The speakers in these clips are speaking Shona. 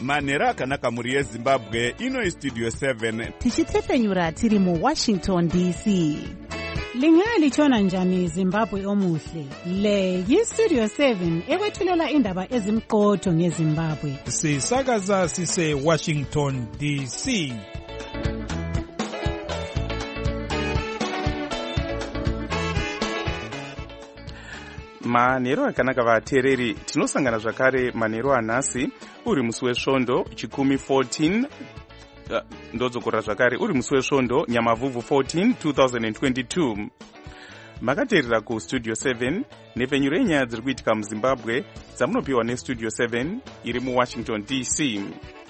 manhero akanaka mhuri yezimbabwe. Ino Studio 7 tichitefenyura tiri muWashington DC. Lingalitshona njani Zimbabwe omuhle? Le yiStudio 7 ekwethulela indaba ezimqotho ngeZimbabwe. Sisakaza sise Washington DC. Manhero akanaka vateereri, tinosangana zvakare manhero anhasi uri musi wesvondo chikumi 14 ndodzokora zvakare uri musi wesvondo nyamavhuvhu 14 2022. Makateerera kuStudio 7 nepfenyuro yenyaya dziri kuitika muZimbabwe dzamunopiwa neStudio 7 iri muWashington DC.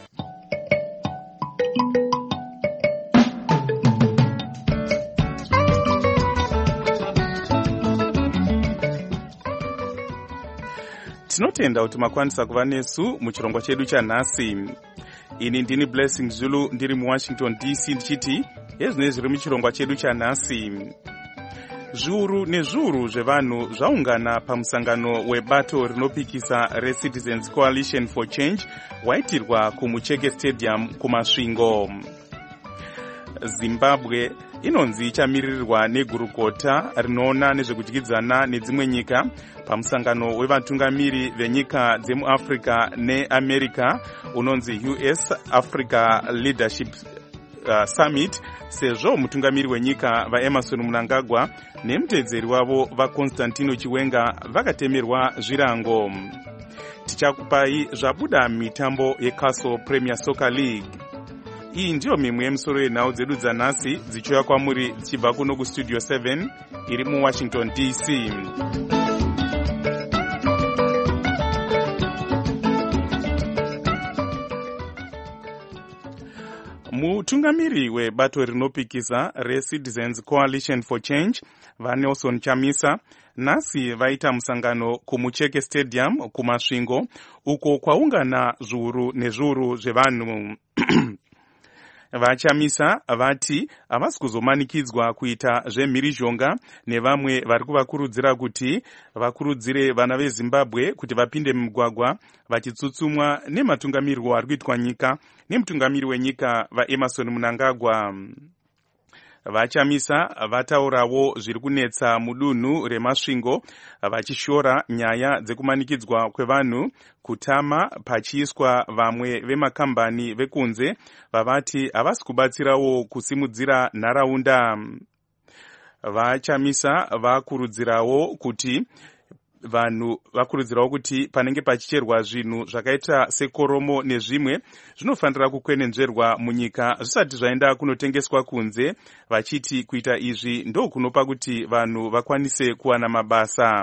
Tinotenda kuti makwanisa kuva nesu muchirongwa chedu chanhasi. Ini ndini Blessing Zulu ndiri muWashington DC ndichiti ezvinezvi zviri muchirongwa chedu chanhasi. Zviuru nezviuru zvevanhu zvaungana pamusangano webato rinopikisa reCitizens Coalition for Change waitirwa kuMucheke Stadium kumasvingo. Zimbabwe inonzi ichamirirwa negurukota rinoona nezvekudyidzana nedzimwe nyika pamusangano wevatungamiri venyika dzemuAfrica neAmerica unonzi US Africa Leadership Summit, sezvo mutungamiri wenyika vaEmerson Mnangagwa nemutedzeri wavo vaConstantino Chiwenga vakatemerwa zvirango. Tichakupai zvabuda mitambo yeCastle Premier Soccer League. Iyi ndiyo mimwe yemusoro yenhau dzedu dzanhasi dzichiuya kwamuri dzichibva kuno kuStudio 7 iri muWashington DC. Mutungamiri webato rinopikisa reCitizens Coalition for Change vaNelson Chamisa nhasi vaita musangano kuMucheke Stadium kumasvingo uko kwaungana zviuru nezviuru zvevanhu. Vachamisa vati havasi kuzomanikidzwa kuita zvemhirizhonga nevamwe vari kuvakurudzira kuti vakurudzire vana veZimbabwe kuti vapinde mumugwagwa vachitsutsumwa nematungamirwo ari kuitwa nyika nemutungamiri wenyika vaEmerson Mnangagwa. Vachamisa vataurawo zviri kunetsa mudunhu remasvingo vachishora nyaya dzekumanikidzwa kwevanhu kutama pachiiswa vamwe vemakambani vekunze vavati havasi kubatsirawo kusimudzira nharaunda. Vachamisa vakurudzirawo kuti panenge pachicherwa zvinhu zvakaita sekoromo nezvimwe zvinofanira kukwenenzverwa munyika zvisati zvaenda kunotengeswa kunze, vachiti kuita izvi ndokunopa kuti vanhu vakwanise kuwana mabasa.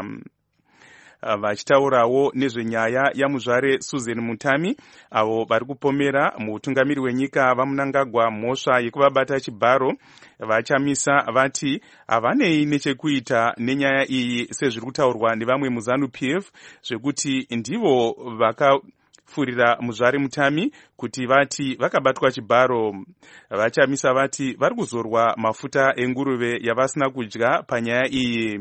Vachitaurawo nezvenyaya yamuzvare Susan Mutami avo vari kupomera mutungamiri wenyika vaMnangagwa mhosva yekuvabata chibharo, vachamisa vati havanei nechekuita nenyaya iyi sezviri kutaurwa nevamwe muZANU-PF zvekuti ndivo vakafurira muzvare Mutami kuti vati vakabatwa chibharo. Vachamisa vati vari kuzorwa mafuta enguruve yavasina kudya panyaya iyi.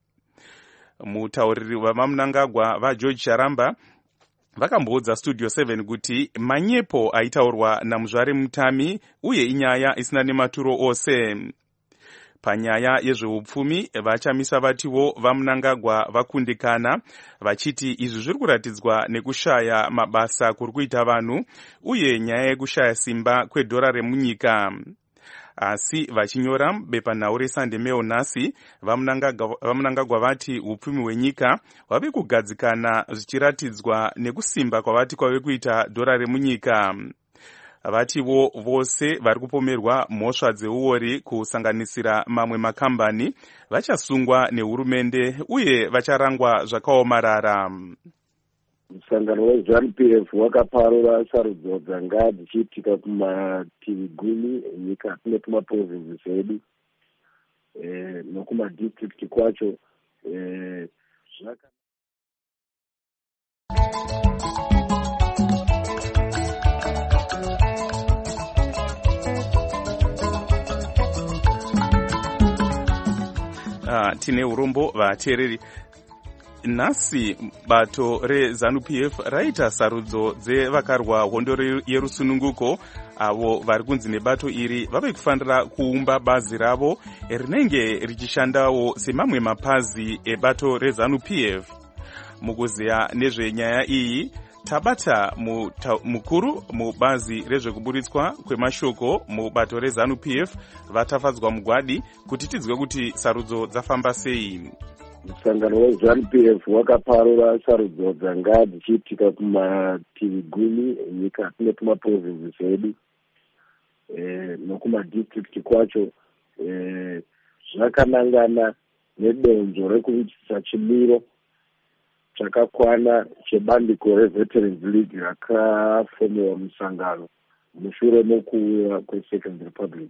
Mutauriri wavaMnangagwa vaGeorge Charamba vakamboudza Studio 7 kuti manyepo aitaurwa namuzvare Mutami uye inyaya isina nematuro ose. Panyaya yezveupfumi vachamisa vatiwo vaMnangagwa vakundikana vachiti izvi zviri kuratidzwa nekushaya mabasa kuri kuita vanhu uye nyaya yekushaya simba kwedhora remunyika. Asi vachinyora mubepanhau reSunday Mail nhasi vaMnangagwa vati upfumi hwenyika hwave kugadzikana zvichiratidzwa nekusimba kwavati kwave kuita dhora remunyika. Vatiwo vose vari kupomerwa mhosva dzeuori kusanganisira mamwe makambani vachasungwa nehurumende uye vacharangwa zvakaomarara. Musangano weZANU-PF wakaparura sarudzo dzanga dzichiitika kumativi gumi enyika kune kumaprovinsi edu nokumadistrict kwacho tine urombo vateereri. nhasi bato reZANU-PF raita sarudzo dzevakarwa hondo yerusununguko avo vari kunzi nebato iri vave kufanira kuumba bazi ravo rinenge richishandawo semamwe mapazi ebato reZANU-PF. Mukuziya nezvenyaya iyi tabata mukuru mubazi rezvekuburitswa kwemashoko mubato reZANU-PF vatafadzwa mugwadi kuti tidzwe kuti sarudzo dzafamba sei. Musangano weZANU-PF wakaparura sarudzo dzanga dzichiitika kumativi gumi enyika kune kumaprovinsi edu nokumadistrict kwacho zvakanangana nedonzvo rekuitisa chimiro chakakwana chebandiko reVeterans League rakafomewa musangano mushure mokuuya kweSecond Republic.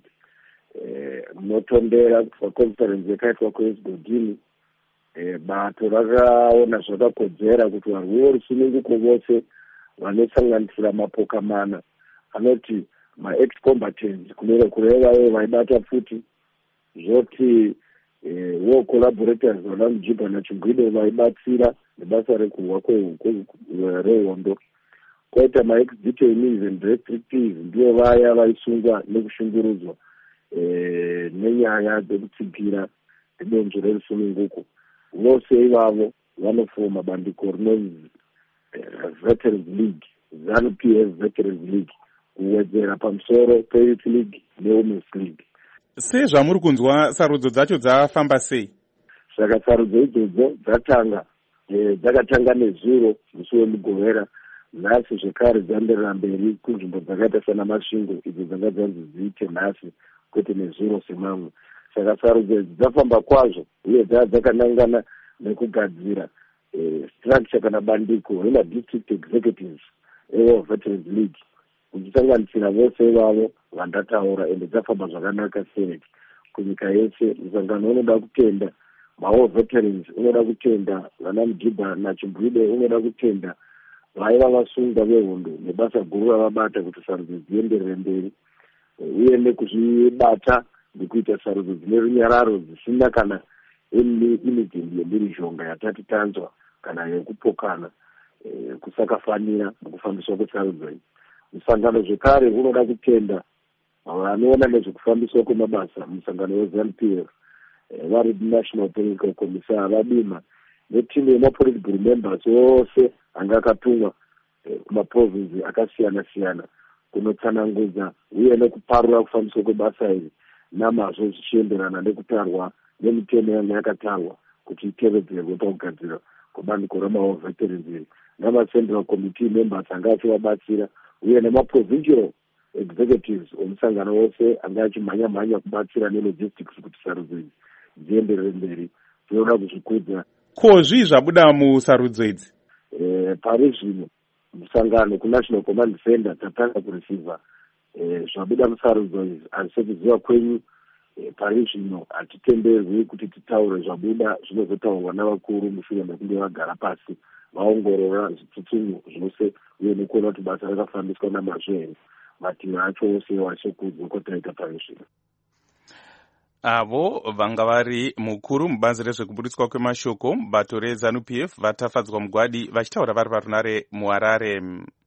Munotondera kubva conference yakaitwa kuEsgodini, bato rakaona zvakakodzera kuti varwi verusununguko vose vanosanganisira mapoka mana anoti ma-ex-combatants kureva vaibata futi zvoti war collaborators vana Mujibha naChingwide vaibatsira nebasa rekurwa rehondo. Koita ma-ex-detainees and restrictees ndivo vaya vaisungwa nekushungurudzwa nenyaya dzekutsigira nedonzvo rerusununguko. Vose ivavo vanofoma bandiko rinonzi Veterans League, ZANU-PF Veterans League, kuwedzera pamusoro peYouth League neWomen's League. Sezvamuri kunzwa sarudzo dzacho dzafamba sei? Saka sarudzo idzodzo dzakatanga nezuro musi wemugovera, nhasi zvekare dzanderera mberi kunzvimbo dzakaita sana Masvingo idzo dzanga dzanzi dziite nhasi kwete nezuro semamwe. Saka sarudzo dzafamba kwazvo uye dzakanangana nekugadzira structure kana bandiko remadistrict executives eVeterans League kuchisanganisira vose ivavo vandataura, ende dzafamba zvakanaka seneti kunyika yese. Musangano unoda kutenda mawo veterans, unoda kutenda vana Mujibha naChingwide, unoda kutenda vaiva vasungwa vehondo nebasa guru ravabata kuti sarudzo dzienderere mberi, uye nekuzvibata ndikuita sarudzo dzine runyararo dzisina kana imigindi yemhirizhonga yatati tanzwa kana yekupokana kusakafanira mukufambiswa kwesarudzo iyi. Musangano zvekare unoda kutenda vanoona nezvekufambiswa kwemabasa musangano weZANU-PF vari National Political Commissar vadima netimu yemapolitical members ose anga akatumwa kumaprovinsi akasiyana siyana kunotsanangudza uye nekuparura kufambiswa kwebasa iri namazvo zvichienderana nekutarwa nemitemo yanga yakatarwa kuti itevedzerwe pakugadzira kwebandiko ramaveterans iri namacentral committee members anga achivabatsira uye nemaprovincial executives omusangano wose anga achimhanya kubatsira nelogistics kuti sarudzo idzi dzienderere mberi. Tinoda kuzvikudza. Ko zvii zvabuda musarudzo idzi? Pari zvino musangano kuNational Command Center tatanga kureceiva zvabuda musarudzo idzi, asi sekuziva kwenyu pari zvino hatitenderwi kuti titaure zvabuda, zvinozotaurwa navakuru mushure mekunge vagara pasi vaongorora zvitsutsumo zvose uye nekuona kuti basa rakafambiswa namazvo here. Mativi acho ose wachekudzwa kwataita pari zvino. Avo vanga vari mukuru mubazi rezvekuburitswa kwemashoko mubato reZANU-PF vatafadzwa mugwadi vachitaura vari parunare muHarare.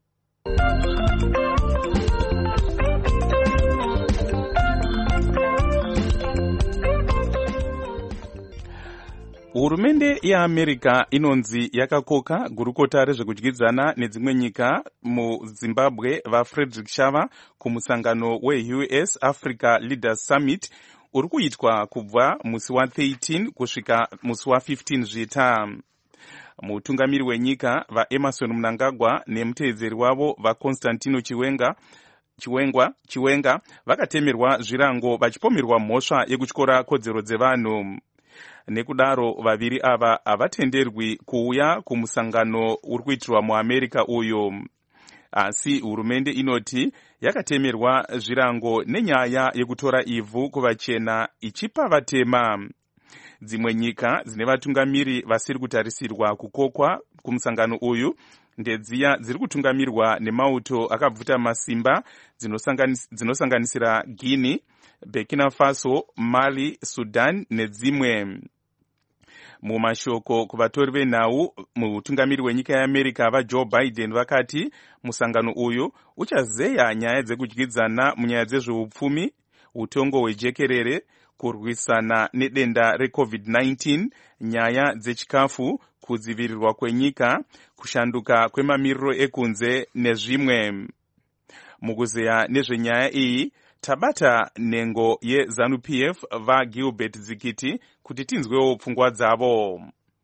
Hurumende yeAmerica inonzi yakakoka gurukota rezvekudyidzana nedzimwe nyika muZimbabwe vaFrederick Shava kumusangano weUS Africa Leaders Summit uri kuitwa kubva musi wa13 kusvika musi wa15 Zvita. Mutungamiri wenyika vaEmerson Mnangagwa nemuteedzeri wavo vaConstantino Chiwenga vakatemerwa zvirango vachipomerwa mhosva yekutyora kodzero dzevanhu. Nekudaro vaviri ava havatenderwi kuuya kumusangano uri kuitirwa muAmerica uyu. Asi hurumende inoti yakatemerwa zvirango nenyaya yekutora ivhu kuvachena ichipa vatema. Dzimwe nyika dzine vatungamiri vasiri kutarisirwa kukokwa kumusangano uyu ndedziya dziri kutungamirwa nemauto akabvuta masimba dzinosanganisira Guinea, Burkina Faso, Mali, Sudan nedzimwe. Mumashoko kuvatori venhau, mutungamiri wenyika yeAmerica vaJoe Biden vakati musangano uyu uchazeya nyaya dzekudyidzana munyaya dzezveupfumi, utongo hwejekerere, kurwisana nedenda reCovid-19, nyaya dzechikafu, kudzivirirwa kwenyika, kushanduka kwemamiriro ekunze nezvimwe. Mukuzeya nezvenyaya iyi tabata nhengo yeZANU-PF vaGilbert Zikiti kuti tinzwewo pfungwa dzavo.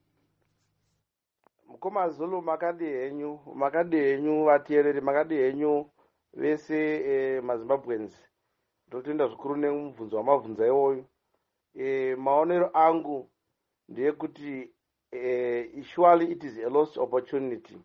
Mukoma Zulu makadi henyu vateereri, makadi henyu vese maZimbabweans. Ndotenda zvikuru nemubvunzo wamabvunza iwoyo. Maonero angu ndeyekuti surely it is a lost opportunity.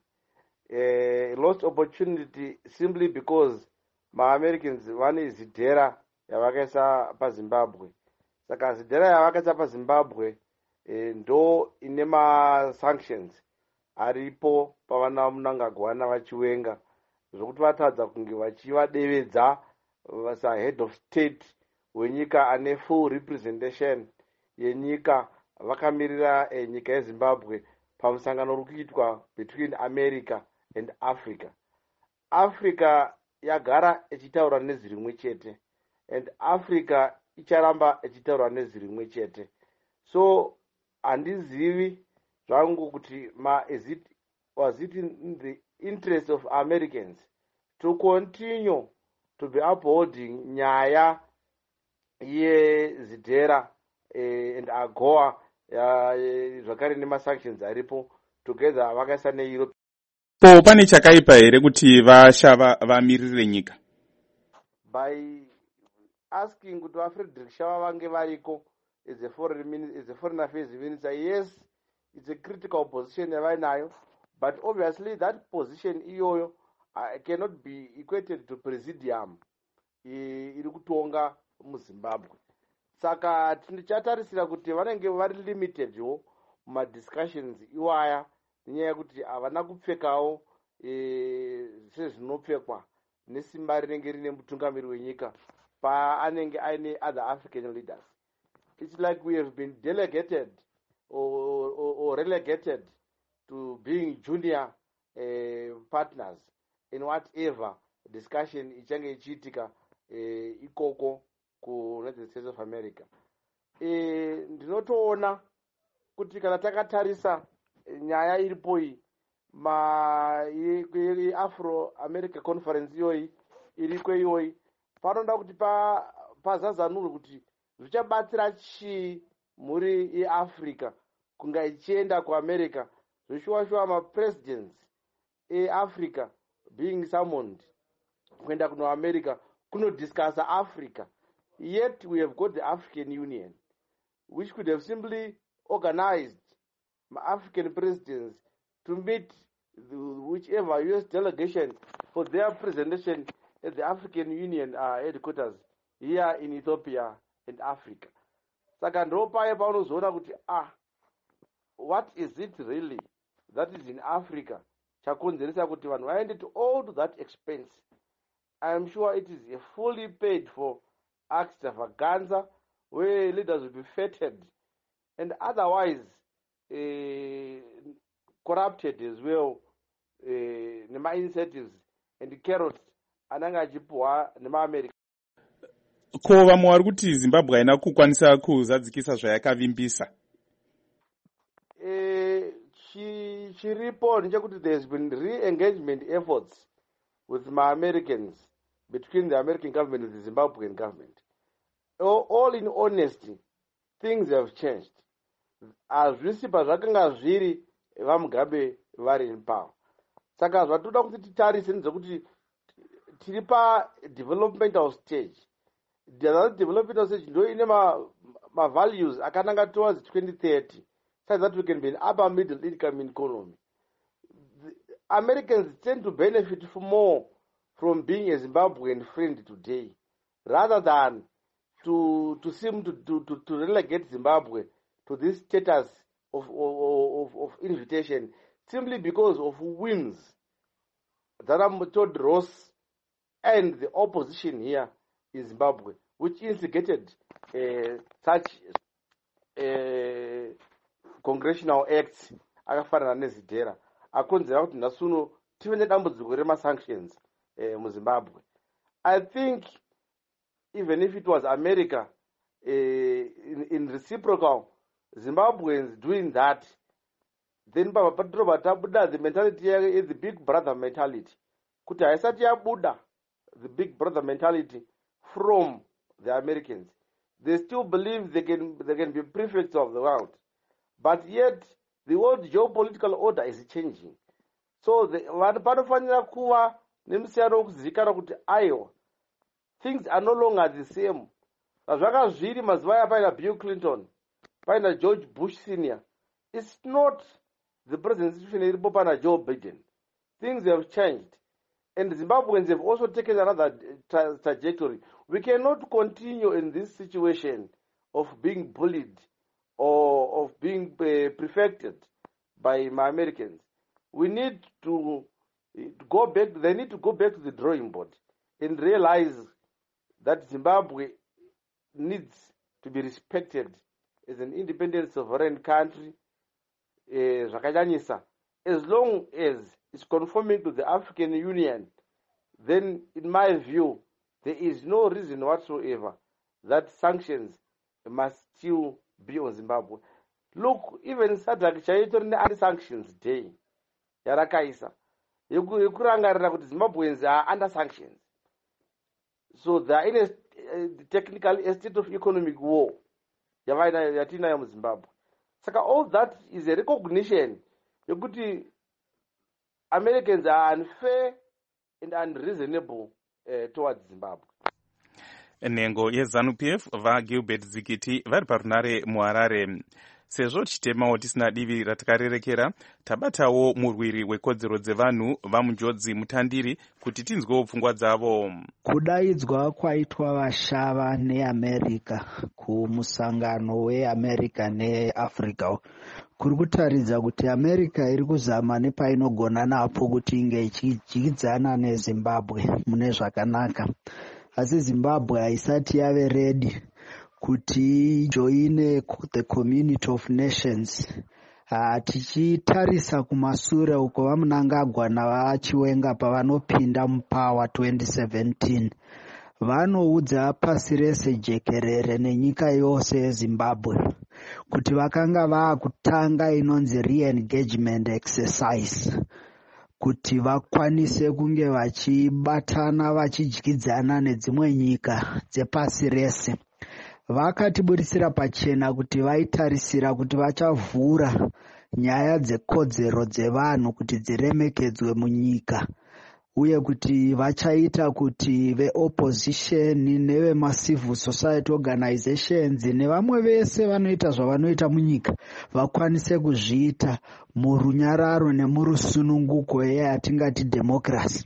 A lost opportunity simply because ma-Americans vane zidhera yavakaisa paZimbabwe. Saka zidhera yavakaisa paZimbabwe ndo ine ma-sanctions aripo pavana Mnangagwa vachiwenga zvokuti vatadza kunge vachivadevedza head of state wenyika ane full representation yenyika vakamirira nyika yeZimbabwe pamusangano uri kuitwa between America and Africa. Africa yagara ichitaura nezvirimwe chete and Africa icharamba ichitaura nezvirimwe chete. So handizivi zvangu kuti was it in the interest of Americans to continue to be upholding nyaya yezidhera and AGOA zvakare nemasanctions aripo together vakaisa neEurope. So pane chakaipa here kuti vashava vamirire nyika? By asking kuti vaFrederick Shava vange variko as a foreign affairs minister, yes, it's a critical position yavainayo, but obviously that position iyoyo cannot be equated to presidium iri kutonga muZimbabwe. Saka tichatarisira kuti vanenge vari limitedwo mumadiscussions iwaya nenyaya yekuti havana kupfekawo sezvinopfekwa nesimba rinenge rine mutungamiri wenyika paanenge aine other African leaders. It's like we have been delegated or relegated to being junior partners in whatever discussion ichange ichiitika ikoko kuUnited States of America. Ndinotoona kuti kana takatarisa nyaya iripo iyi Afro America Conference iyoyi iriko iyoyi panoda kuti pazazanurwe kuti zvichabatsira chii muri yeAfrica kunga ichienda kuAmerica zvishuwa ma-presidents eAfrica being summoned kuenda kuno America kunodiscussa Africa. Yet we have got the African Union, which could have simply organized African presidents to meet whichever US delegation for their presentation at the African Union headquarters here in Ethiopia and Africa. Saka ndo paye paunozoona kuti what is it really that is in Africa chakonzeresa kuti vanhu vaende to all to that expense. I am sure it is a fully paid for extravaganza where leaders will be feted and otherwise corrupted as well nema incentives and carrots ananga achipuhwa nemaAmerica. Ko vamwe vari kuti Zimbabwe haina kukwanisa kuzadzikisa zvayakavimbisa? Chiripo ndechekuti there has been re-engagement efforts with ma-Americans between the American government and the Zimbabwean government. All in honesty, things have changed. Hazvisi pazvakanga zviri vaMugabe vari in power. Saka zvatoda kuti titarise ndezvekuti tiri pa-developmental stage. The developmental stage ndo ine ma-values akananga towards 2030 so that we can be an upper middle income economy. The Americans tend to benefit more from being a Zimbabwean friend today rather than to seem to relegate Zimbabwe to this status of invitation simply because of whims that are Todd Ross and the opposition here in Zimbabwe, which instigated such congressional acts akafanana nezidhera akonzera kuti nhasuno tive nedambudziko remasanctions muzimbabwe. I think even if it was America in reciprocal Zimbabweans doing that, then patinoba tabuda the mentality is the big brother mentality. Kuti haisati yabuda the big brother mentality from the Americans. They still believe they can be prefects of the world. But yet the world geopolitical order is changing. So panofanira kuva nemusiyano wekuzivikanwa kuti aiwa things are no longer the same. Zvakazviri mazuva aya paina Bill Clinton, paina George Bush Senior. It's not the present situation iripo pana Joe Biden. Things have changed. And Zimbabweans have also taken another trajectory. We cannot continue in this situation of being bullied or of being prefected by my Americans. We need to go back. They need to go back to the drawing board and realize that Zimbabwe needs to be respected as an independent sovereign country. As long as it's conforming to the African Union, then in my view, there is no reason whatsoever that sanctions must still be on Zimbabwe. Look, even SADC chaitorine anti-sanctions day yarakaisa yekurangarira kuti Zimbabweans are under sanctions. So they are in technically a state of economic war yatinayo muZimbabwe. Saka all that is a recognition yekuti Americans are unfair and unreasonable towards Zimbabwe. Nhengo yeZANU-PF vaGilbert Zikiti vari parunare muHarare. Sezvo tichitemawo tisina divi ratakarerekera, tabatawo murwiri wekodzero dzevanhu vamunjodzi mutandiri kuti tinzwewo pfungwa dzavo. Kudaidzwa kwaitwa vashava neAmerica kumusangano weAmerica neAfrica kuri kutaridza kuti America iri kuzama nepainogona napo kuti inge ichidyidzana neZimbabwe mune zvakanaka. Asi Zimbabwe haisati yave ready kuti joine the community of nations. Tichitarisa kumasure uko vaMnangagwa navaChiwenga pavanopinda muPower 2017, vanoudza pasi rese jekerere nenyika yose yeZimbabwe kuti vakanga vaakutanga inonzi re-engagement exercise kuti vakwanise kunge vachibatana vachidyidzana nedzimwe nyika dzepasi rese. Vakatiburisira pachena kuti vaitarisira kuti vachavhura nyaya dzekodzero dzevanhu kuti dziremekedzwe munyika, uye kuti vachaita kuti veopposition nevemacivil society organizations nevamwe vese vanoita zvavanoita munyika vakwanise kuzviita murunyararo nemurusununguko yatingati democracy.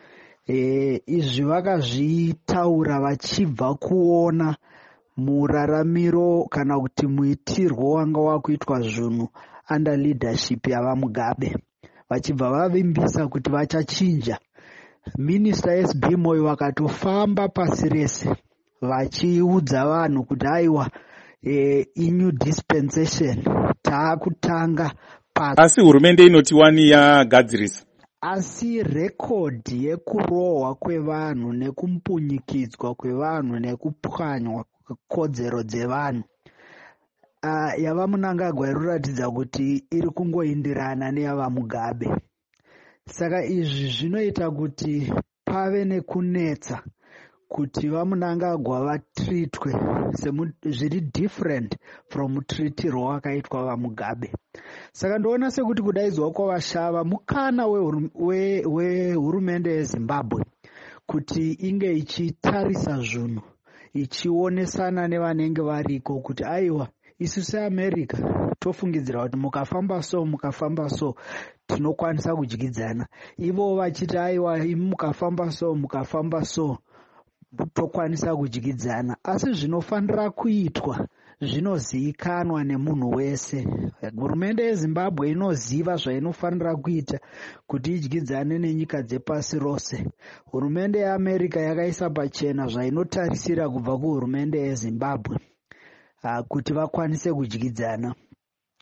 Izvi vakazvitaura vachibva kuona muraramiro kana kuti muitirwo wanga wakuitwa zvinhu under leadership yavaMugabe, vachibva vavimbisa kuti vachachinja. Minister SB Moyo vakatofamba pasi rese vachiudza vanhu kuti aiwa new dispensation taakutanga pasi. Asi hurumende inoti wani yagadzirisa. Asi rekodhi yekurohwa kwevanhu nekumpunyikidzwa kwevanhu nekupwanywa kodzero dzevanhu yavaMnangagwa inoratidza kuti iri kungoindirana neyavaMugabe. Saka izvi zvinoita kuti pave nekunetsa kuti vaMnangagwa vatreatwe zviri different from treatiro wakaitwa vaMugabe. Saka ndoona sekuti kudaidzwa kwavashava mukana wehurumende yeZimbabwe kuti inge ichitarisa zvinhu ichionesana nevanenge variko kuti aiwa isu seAmerica tofungidzira kuti mukafamba so tinokwanisa kudyidzana. Ivo vachiti aiwa mukafamba so tokwanisa kudyidzana. Asi zvinofanira kuitwa zvinozivikanwa nemunhu wese. Hurumende yeZimbabwe inoziva zvainofanira kuita kuti idyidzane nenyika dzepasi rose. Hurumende yeAmerica yakaisa pachena zvainotarisira kubva kuhurumende yeZimbabwe kuti vakwanise kudyidzana.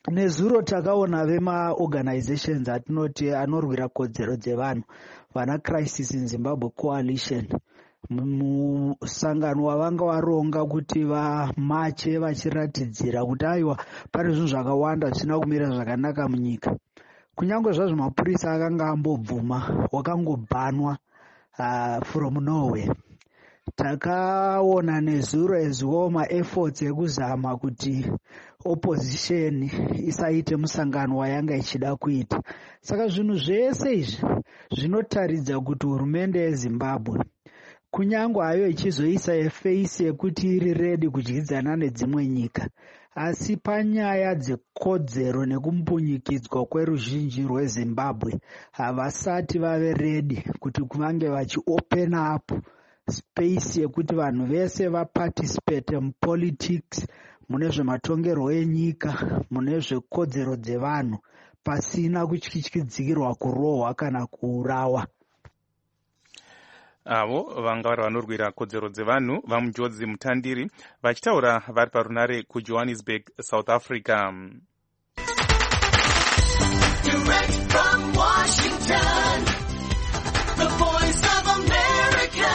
nezuro takaona vemaorganizations atinoti anorwira kodzero dzevanhu, vana Crisis in Zimbabwe Coalition, musangano wavanga varonga kuti vamache vachiratidzira kuti aiwa pane zvinhu zvakawanda zvisina kumira zvakanaka munyika. Kunyange zvazvo mapurisa akanga ambobvuma, wakangobhanwa from nowhere. Takaona nezuro ezuwo maefforts ekuzama kuti opposition isaite musangano wayanga ichida kuita. Saka zvinhu zvese izvi zvinotaridza kuti hurumende yeZimbabwe kunyange hayo ichizoisa efeisi yekuti iri redi kudyidzana nedzimwe nyika, asi panyaya dzekodzero nekumbunyikidzwa kweruzhinji rweZimbabwe havasati vave redi kuti kuvange vachi-open up space yekuti vanhu vese vaparticipate mupolitics, mune zvematongerwo enyika, mune zvekodzero dzevanhu pasina kutyityidzirwa kurohwa kana kuurawa. Avo vanga vari vanorwira kodzero dzevanhu vaMujodzi Mutandiri vachitaura vari parunare kuJohannesburg, South Africa. Direct from Washington, the voice of America,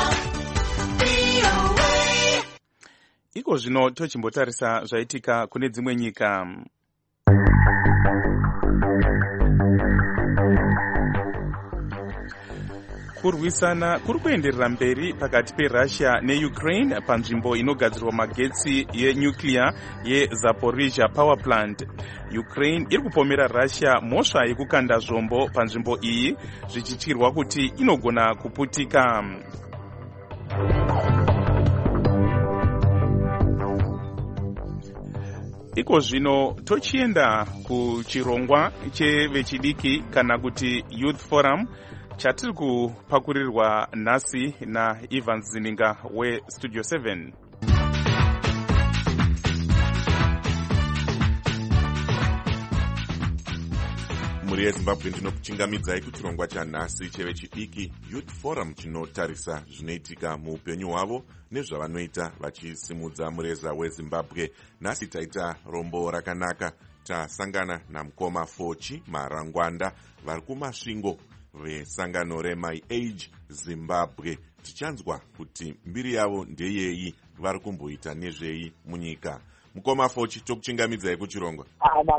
VOA. Iko zvino tochimbotarisa zvaitika kune dzimwe nyika. Kurwisana kuri kuenderera mberi pakati peRussia neUkraine panzvimbo inogadzirwa magetsi yenuclear yeZaporizhia power plant. Ukraine iri kupomera Russia mhosva yekukanda zvombo panzvimbo iyi, zvichityirwa kuti inogona kuputika. Iko zvino tochienda kuchirongwa chevechidiki kana kuti Youth Forum chatiri kupakurirwa nhasi naIvan Zininga weStudio 7. Mhuri yeZimbabwe ndinokuchingamidzai kuchirongwa chanhasi chevechidiki Youth Forum chinotarisa zvinoitika muupenyu hwavo nezvavanoita vachisimudza mureza weZimbabwe. Nhasi taita rombo rakanaka, tasangana namukoma Fochi Marangwanda vari kumasvingo vesangano reMy Age Zimbabwe. Tichanzwa kuti mbiri yavo ndeyei, vari kumboita nezvei munyika. Mukoma Fochi, tokuchingamidzai kuchirongwa.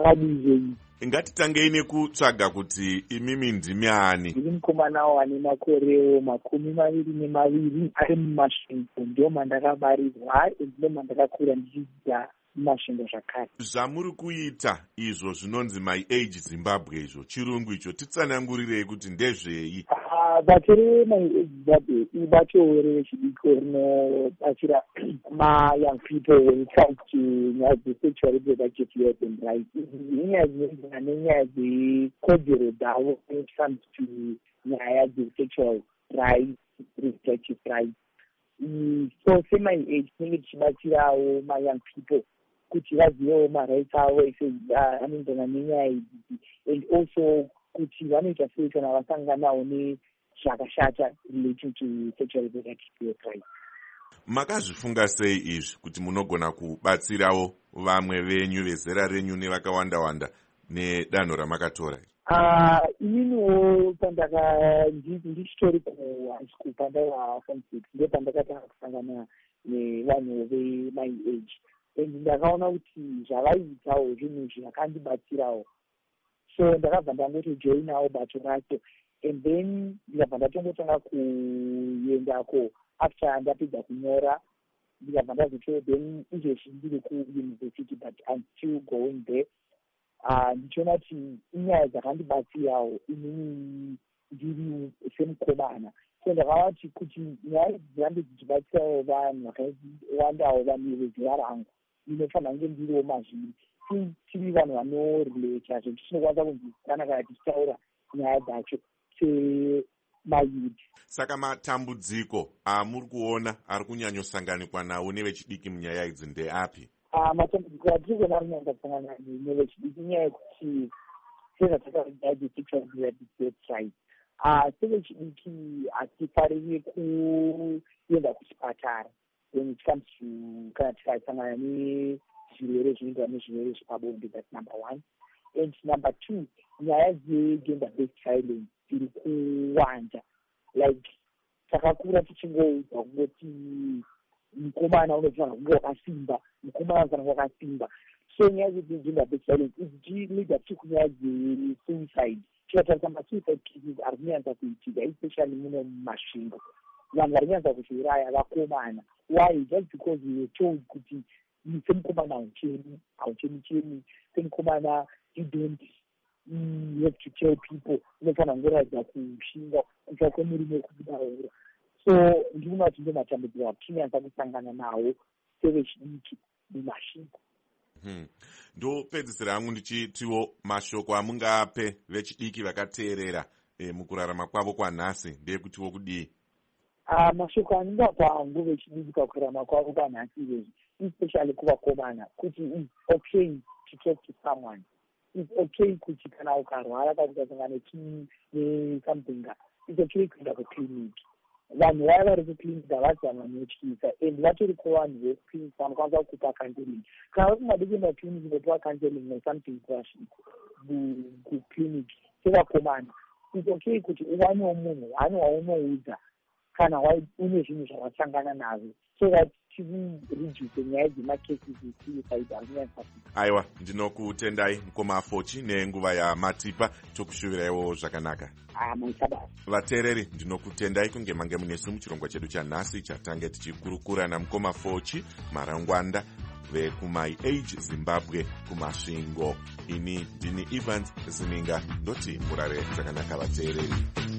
Ngatitangei nekutsvaga kuti imimi ndimi ani. Ndiri mukomana wane makore 22 ari mumasvingo, ndio mandakabarirwa, ndio mandakakura ndichidzidza mumasvingo zvakare. Zvamuri kuita izvo zvinonzi My Age Zimbabwe, izvo chirungu icho, titsanangurirei kuti ndezvei? Bato reMy Age Zimbabwe ibato rechidiki rinobatsira young people when it comes to nyaya dzesexual reproductive health and rights. Inyaya dzinoenderana nenyaya dzekodzero dzavo when it comes to nyaya dzesexual rights, reproductive rights. So seMy Age tinenge tichibatsirawo young people kuti vazivewo marights avo anoenderana nenyaya idzi, and also kuti vanoita sei kana vasanganawo nezvakashata relating to sexual reproductive rights. Makazvifunga sei izvi kuti munogona kubatsirawo vamwe venyu vezera renyu nevakawanda-wanda nedanho ramakatora? Ininiwo ndichitori kuhigh school pandaiva form 6 ndo pandakatanga kusangana nevanhu veMy Age, and ndakaona kuti zvavaiitawo zvinhu zvakandibatsirawo, so ndakabva ndangotojoinawo bato racho, and then ndikabva ndatongotanga kuendako after ndapedza kunyora, ndikabva ndazoto then izvezvi ndiri kuuniversity but I'm still going there. Ndichiona kuti inyaya dzakandibatsirawo inini ndiri semukomana, so ndakaona kuti nyaya dzirambe dzichibatsirawo vanhu vakawandawo vanhu vezera rangu, inofanira kunge ndiriwo mazviri tiri vanhu vanorelata zvetichinokwanisa kunzwisisana kana tichitaura nyaya dzacho semayuth. Saka matambudziko amuri kuona ari kunyanyosanganikwa nawo nevechidiki munyaya idzi ndeapi? Matambudziko atiri kuona kunyanyosangana nevechidiki nyaya yekuti sezvatakaidaje sexual reproductive rights, sevechidiki hatifariri kuenda kuchipatara when it comes to kana tikasangana zvirwere zvinoita nezvirwere zvepabonde. That's number one. And number two, nyaya dzegender based violence dziri kuwanda. Like takakura tichingoudzwa kungoti mukomana unofanira kunge wakasimba, mukomana unofanira kunge wakasimba. So nyaya dzegender based violence idzichilida futi kunyaya dzesuicide. Tikatarisa masuicide cases ari kunyanza kuitika, especially muno mumasvingo. Vanhu vari kunyanza kuzviuraya vakomana. Why? Just because we were told kuti semukomana hauchemi, semukomana you don't have to tell people, unofanira kungoratidza kushinga kutsvakwe murume wekubudaura. So ndinoona kuti ndo matambudziko atinyanza kusangana nawo sevechidiki mumasvingo. Ndopedzisira hangu ndichitiwo mashoko amungape vechidiki vakateerera mukurarama kwavo kwanhasi ndeyekutiwo kudii? Mashoko andingapa hangu vechidiki pakurarama kwavo kwanhasi izvezvi, especially kuvakomana, kuti it's okay to talk to someone. It's okay kuti kana ukarwara kana ukasangana something, it's okay kuenda kuclinic. Vanhu vaya vari kuclinic havasi vanhu vanotyisa, and vatori kuvanhu veclinic vanokwanisa kukupa counseling. Kana usingadi kuenda clinic unopiwa counseling or something kuclinic sevakomana, it's okay kuti uvanewo munhu hani waunoudza kana une zvinhu zvavasangana nazvo, so that reduce nyaya dzemacases esuicide ari kunyanyisa. Aiwa, ndinokutendai mukoma Fochi nenguva yamatipa, tokushuvirawo zvakanaka. Maisabasa. Vateereri, ndinokutendai kunge mange munesu muchirongwa chedu chanhasi chatange tichikurukura namukoma Fochi marangwanda vekumai Age Zimbabwe kumasvingo. Ini ndini Evans Zininga, ndoti murare zvakanaka vateereri.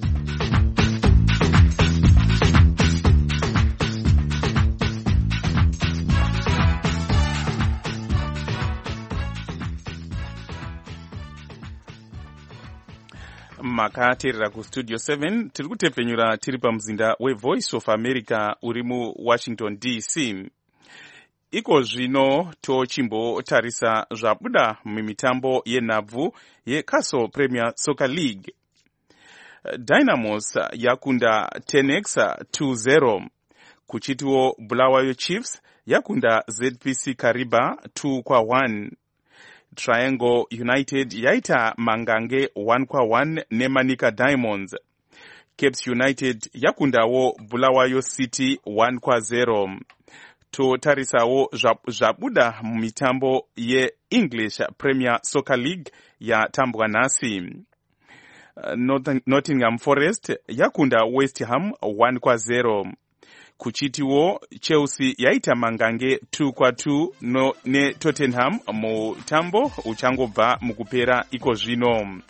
Makateerera kustudio 7 tiri kutepfenyura tiri pamuzinda weVoice of America uri muWashington DC. Iko zvino tochimbotarisa zvabuda mumitambo yenhabvu yeCastle Premier Soccer League. Dynamos yakunda Tenex 2-0. Kuchitiwo Bulawayo Chiefs yakunda ZPC Kariba 2-1. Triangle United yaita Mangange 1-1 neManika Diamonds. Capes United yakundawo Bulawayo City 1-0. Totarisawo zvabuda mumitambo ye-English Premier Soccer League yatambwa nhasi. Nottingham Forest yakunda West Ham 1-0. Kuchitiwo Chelsea yaita Mangange 2-2 neTottenham mutambo uchangobva mukupera iko zvino.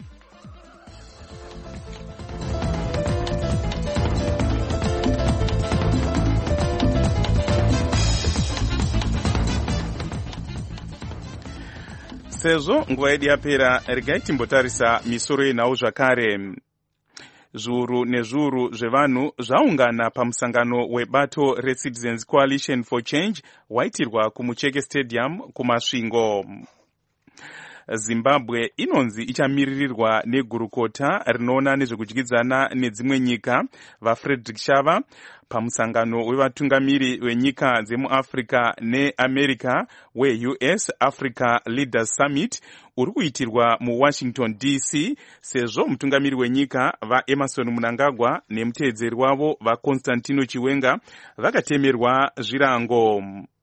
Sezvo nguva yedu yapera, regai timbotarisa misoro yenhau zvakare. Zviuru nezviuru zvevanhu zvaungana pamusangano webato reCitizens Coalition for Change waitirwa kumucheke Stadium kumasvingo. Zimbabwe inonzi ichamiririrwa negurukota rinoona nezvekudyidzana nedzimwe nyika vaFrederick Shava pamusangano wevatungamiri venyika dzemuAfrica neAmerica weUS Africa Leaders Summit uri kuitirwa muWashington DC, sezvo mutungamiri wenyika vaEmerson Mnangagwa nemuteedzeri wavo vaConstantino Chiwenga vakatemerwa zvirango.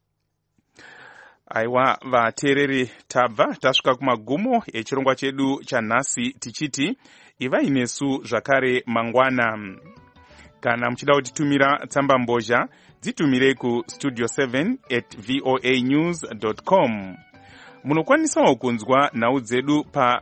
Aiwa vateereri, tabva tasvika kumagumo echirongwa chedu chanhasi tichiti ivai nesu zvakare mangwana. Kana muchida kutitumira tsamba mbozha, dzitumirei ku studio7@voanews.com. Munokwanisawo kunzwa nhau dzedu pa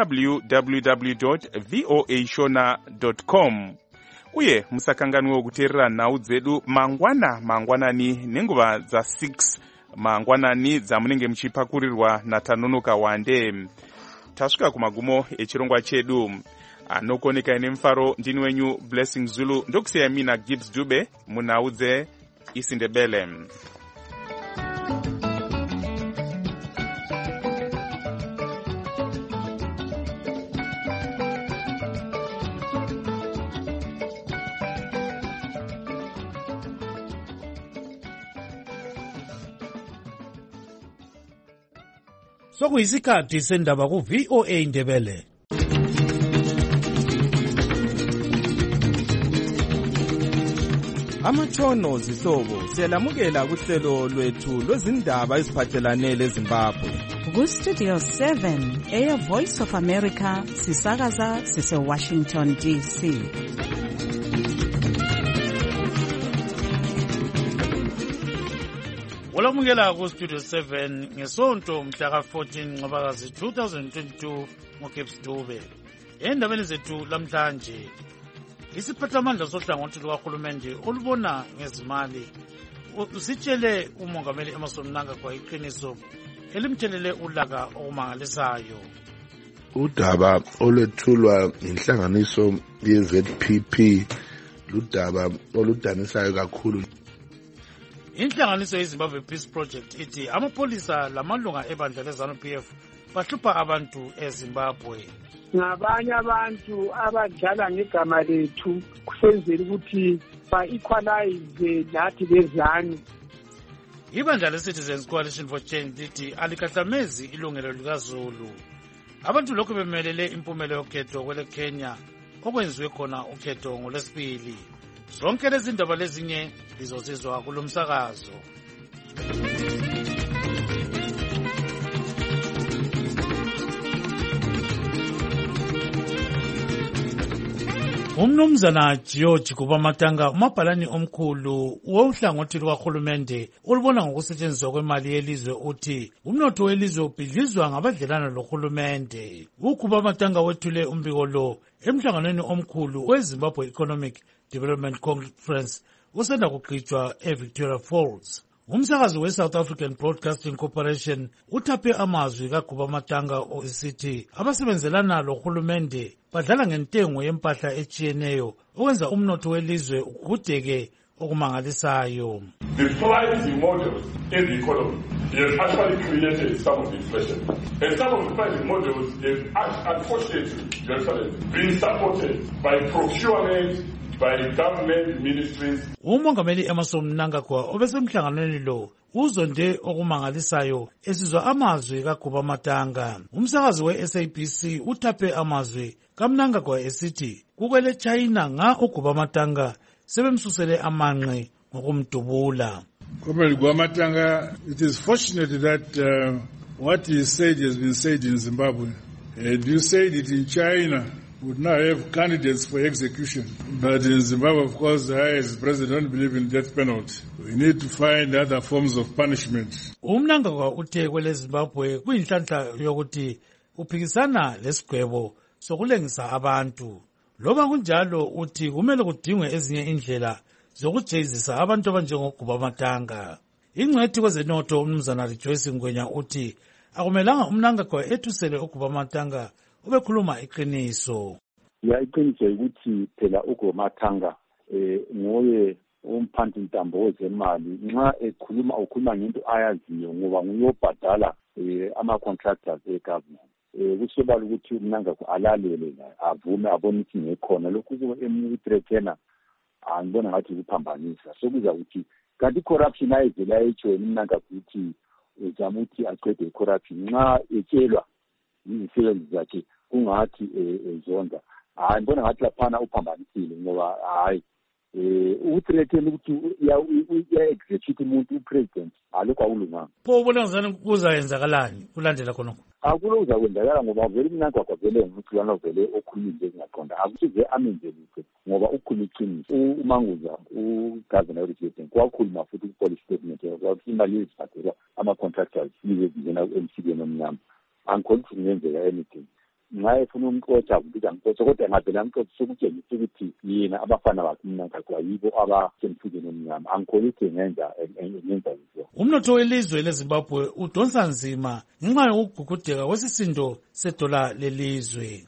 www.voashona.com. Uye musakanganwe kuteerera nhau dzedu mangwanani nenguva dza6 mangwanani dzamunenge muchipakurirwa naTanonoka Wande. Tasvika kumagumo echirongwa chedu. Anokoneka ine mfaro ndini wenyu Blessing Zulu, ndokusiya mina Gibbs Dube munhau dzeIsindebele. sokuyisikhathi sendaba ku-VOA Indebele. Amatshono zihlobo siyalamukela kuhlelo lwethu lwezindaba eziphathelane leZimbabwe. Ku-Studio 7 Air Voice of America sisakaza sise-Washington DC. Olamukela ku-Studio 7 ngesonto mhla ka-14 Ncwabakazi 2022 ngoCape Dube. Endabeni zethu lamhlanje, isiphathamandla sohlangothi lukahulumende olubona ngezimali usitshele umongameli Emmerson Mnangagwa iqiniso elimtshelele ulaka okumangalisayo. Udaba olwethulwa inhlanganiso ye-ZPP ludaba oludanisayo kakhulu. Inhlanganiso yeZimbabwe Peace Project ithi amapolisa lamalunga ebandla leZANU-PF bahlupha abantu eZimbabwe. Ngabanye abantu abadlala ngegama lethu kusenzela ukuthi ba-equalize lathi bezanu. Ibandla le-Citizens Coalition for Change lithi alikahlamezi ilungelo likaZulu. Abantu lokhu bemelele impumelo yokhetho kwele Kenya okwenziwe khona ukhetho ngolwesibili. Zonke lezi ndaba lezinye lizozizwa kulo msakazo. Umnumzana George Kubamatanga umabhalani omkhulu wohlangothi lukahulumende olubona ngokusetshenziswa kwemali yelizwe uthi umnotho welizwe ubhidlizwa ngabadlelana lohulumende. uKubamatanga wethule umbiko lo emhlanganweni omkhulu weZimbabwe Economic Development Conference usanda kugqitshwa eVictoria Falls. Umsakazi we-South African Broadcasting Corporation uthaphe amazwi kaGubamatanga esithi abasebenzelana lohulumende badlala ngentengo yempahla etshiyeneyo okwenza umnotho welizwe ugudeke okumangalisayo. The pricing models in the economy have actually created some of the inflation. And some of the pricing models have unfortunately been supported by procurement, by government ministries. Umongameli Emmerson Mnangagwa obesemhlanganweni lo uzonde okumangalisayo esizwa amazwi kaGubamatanga. Umsakazi we-SABC uthaphe amazwi kaMnangagwa esithi kukwele China nga uGubamatanga sebemsusele amanqe ngokumdubula. Comrade Guamatanga, it is fortunate that what he said has been said in Zimbabwe. And you said it in China would now have candidates for execution. But in Zimbabwe, of course, I as president don't believe in death penalty. We need to find other forms of punishment. Umnangagwa uthe kwele Zimbabwe kuyinhlanhla yokuthi uphikisana lesigwebo sokulengisa abantu. Loba kunjalo uthi kumele kudingwe ezinye indlela zokujezisa abantu abanjengoGubamatanga. Ingcwethi kwezenotho umnumzana Rejoice Ngwenya uthi akumelanga uMnangagwa ethusele uGubamatanga ubekhuluma iqiniso. Ya iqiniso ukuthi phela uGubamatanga ngoye umphanthi ntambo wezemali nxa ukhuluma ngento ayaziyo ngoba nguyobhadala ama-contractors e-government. Kusobala ukuthi uMnangagwa alalele avume abone ukuthi ngekhona lokhu emthreathena angibona ngathi kuphambanisa sokuza ukuthi kanti corruption ayivela etsho uMnangagwa ukuthi uzama ukuthi aqede corruption nxa etshelwa izisebenzi zakhe kungathi ezonda. Hayi ngibona ngathi laphana uphambanisile ngoba hayi uthreathena ukuthi ya-execute umuntu upresident alokhu akulunganga. Pho ubona ngizani kuzayenzakalani kulandela khonokho? Akulo uzakwenzakala ngoba vele uMnangagwa vele ngumuntu lana vele okhulumile ngaqonda akusize amenzelise ngoba ukhuluma iqiniso. uManguza ugovernor resident kwakhuluma futhi ku-policy statement ukuthi imali ezibhadelwa ama-contractors yize zingena emsikeni omnyama angikholwa ukuthi kungenzeka anything. Nxa efuna umxotsha ukuthi angixotshe kodwa ngavele amxotshe sokutshengisa ukuthi yena abafana bakhe uMnangagwa yibo abasemsikeni omnyama angikholwa ukuthi ngenza yizo. Umnotho welizwe leZimbabwe udonsa nzima ngenxa yokugugudeka kwesisindo sedola lelizwe.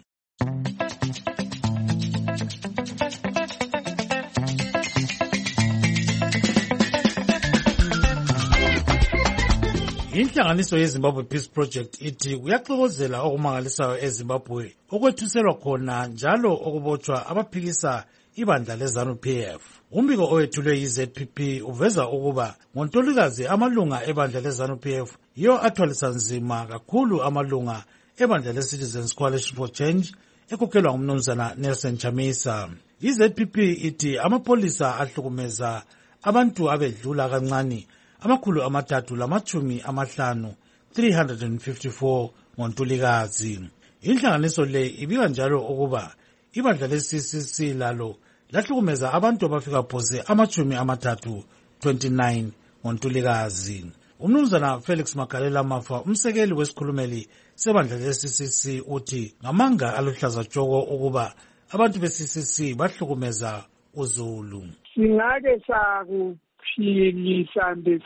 Inhlanganiso yeZimbabwe Peace Project ithi kuyaxokozela okumangalisayo eZimbabwe okwethuselwa khona njalo okubotshwa abaphikisa ibandla leZANU-PF. Umbiko owethulwe yi-ZPP uveza ukuba ngoNtulikazi amalunga ebandla le-ZANU-PF yiyo athwalisa nzima kakhulu amalunga ebandla le-Citizens Coalition for Change ekhokhelwa ngumnumzana Nelson Chamisa. I-ZPP ithi amapolisa ahlukumeza abantu abedlula kancane 354 ngoNtulikazi. Inhlanganiso le ibika njalo ukuba ibandla le-CCC lalo lahlukumeza abantu abafika phose 29 ngoNtulikazi. Umnumzana Felix Magalela Mafa, umsekeli wesikhulumeli sebandla le-CCC, uthi ngamanga aluhlaza tshoko ukuba abantu be-CCC bahlukumeza uZulu. Singake sakuphikisa mbe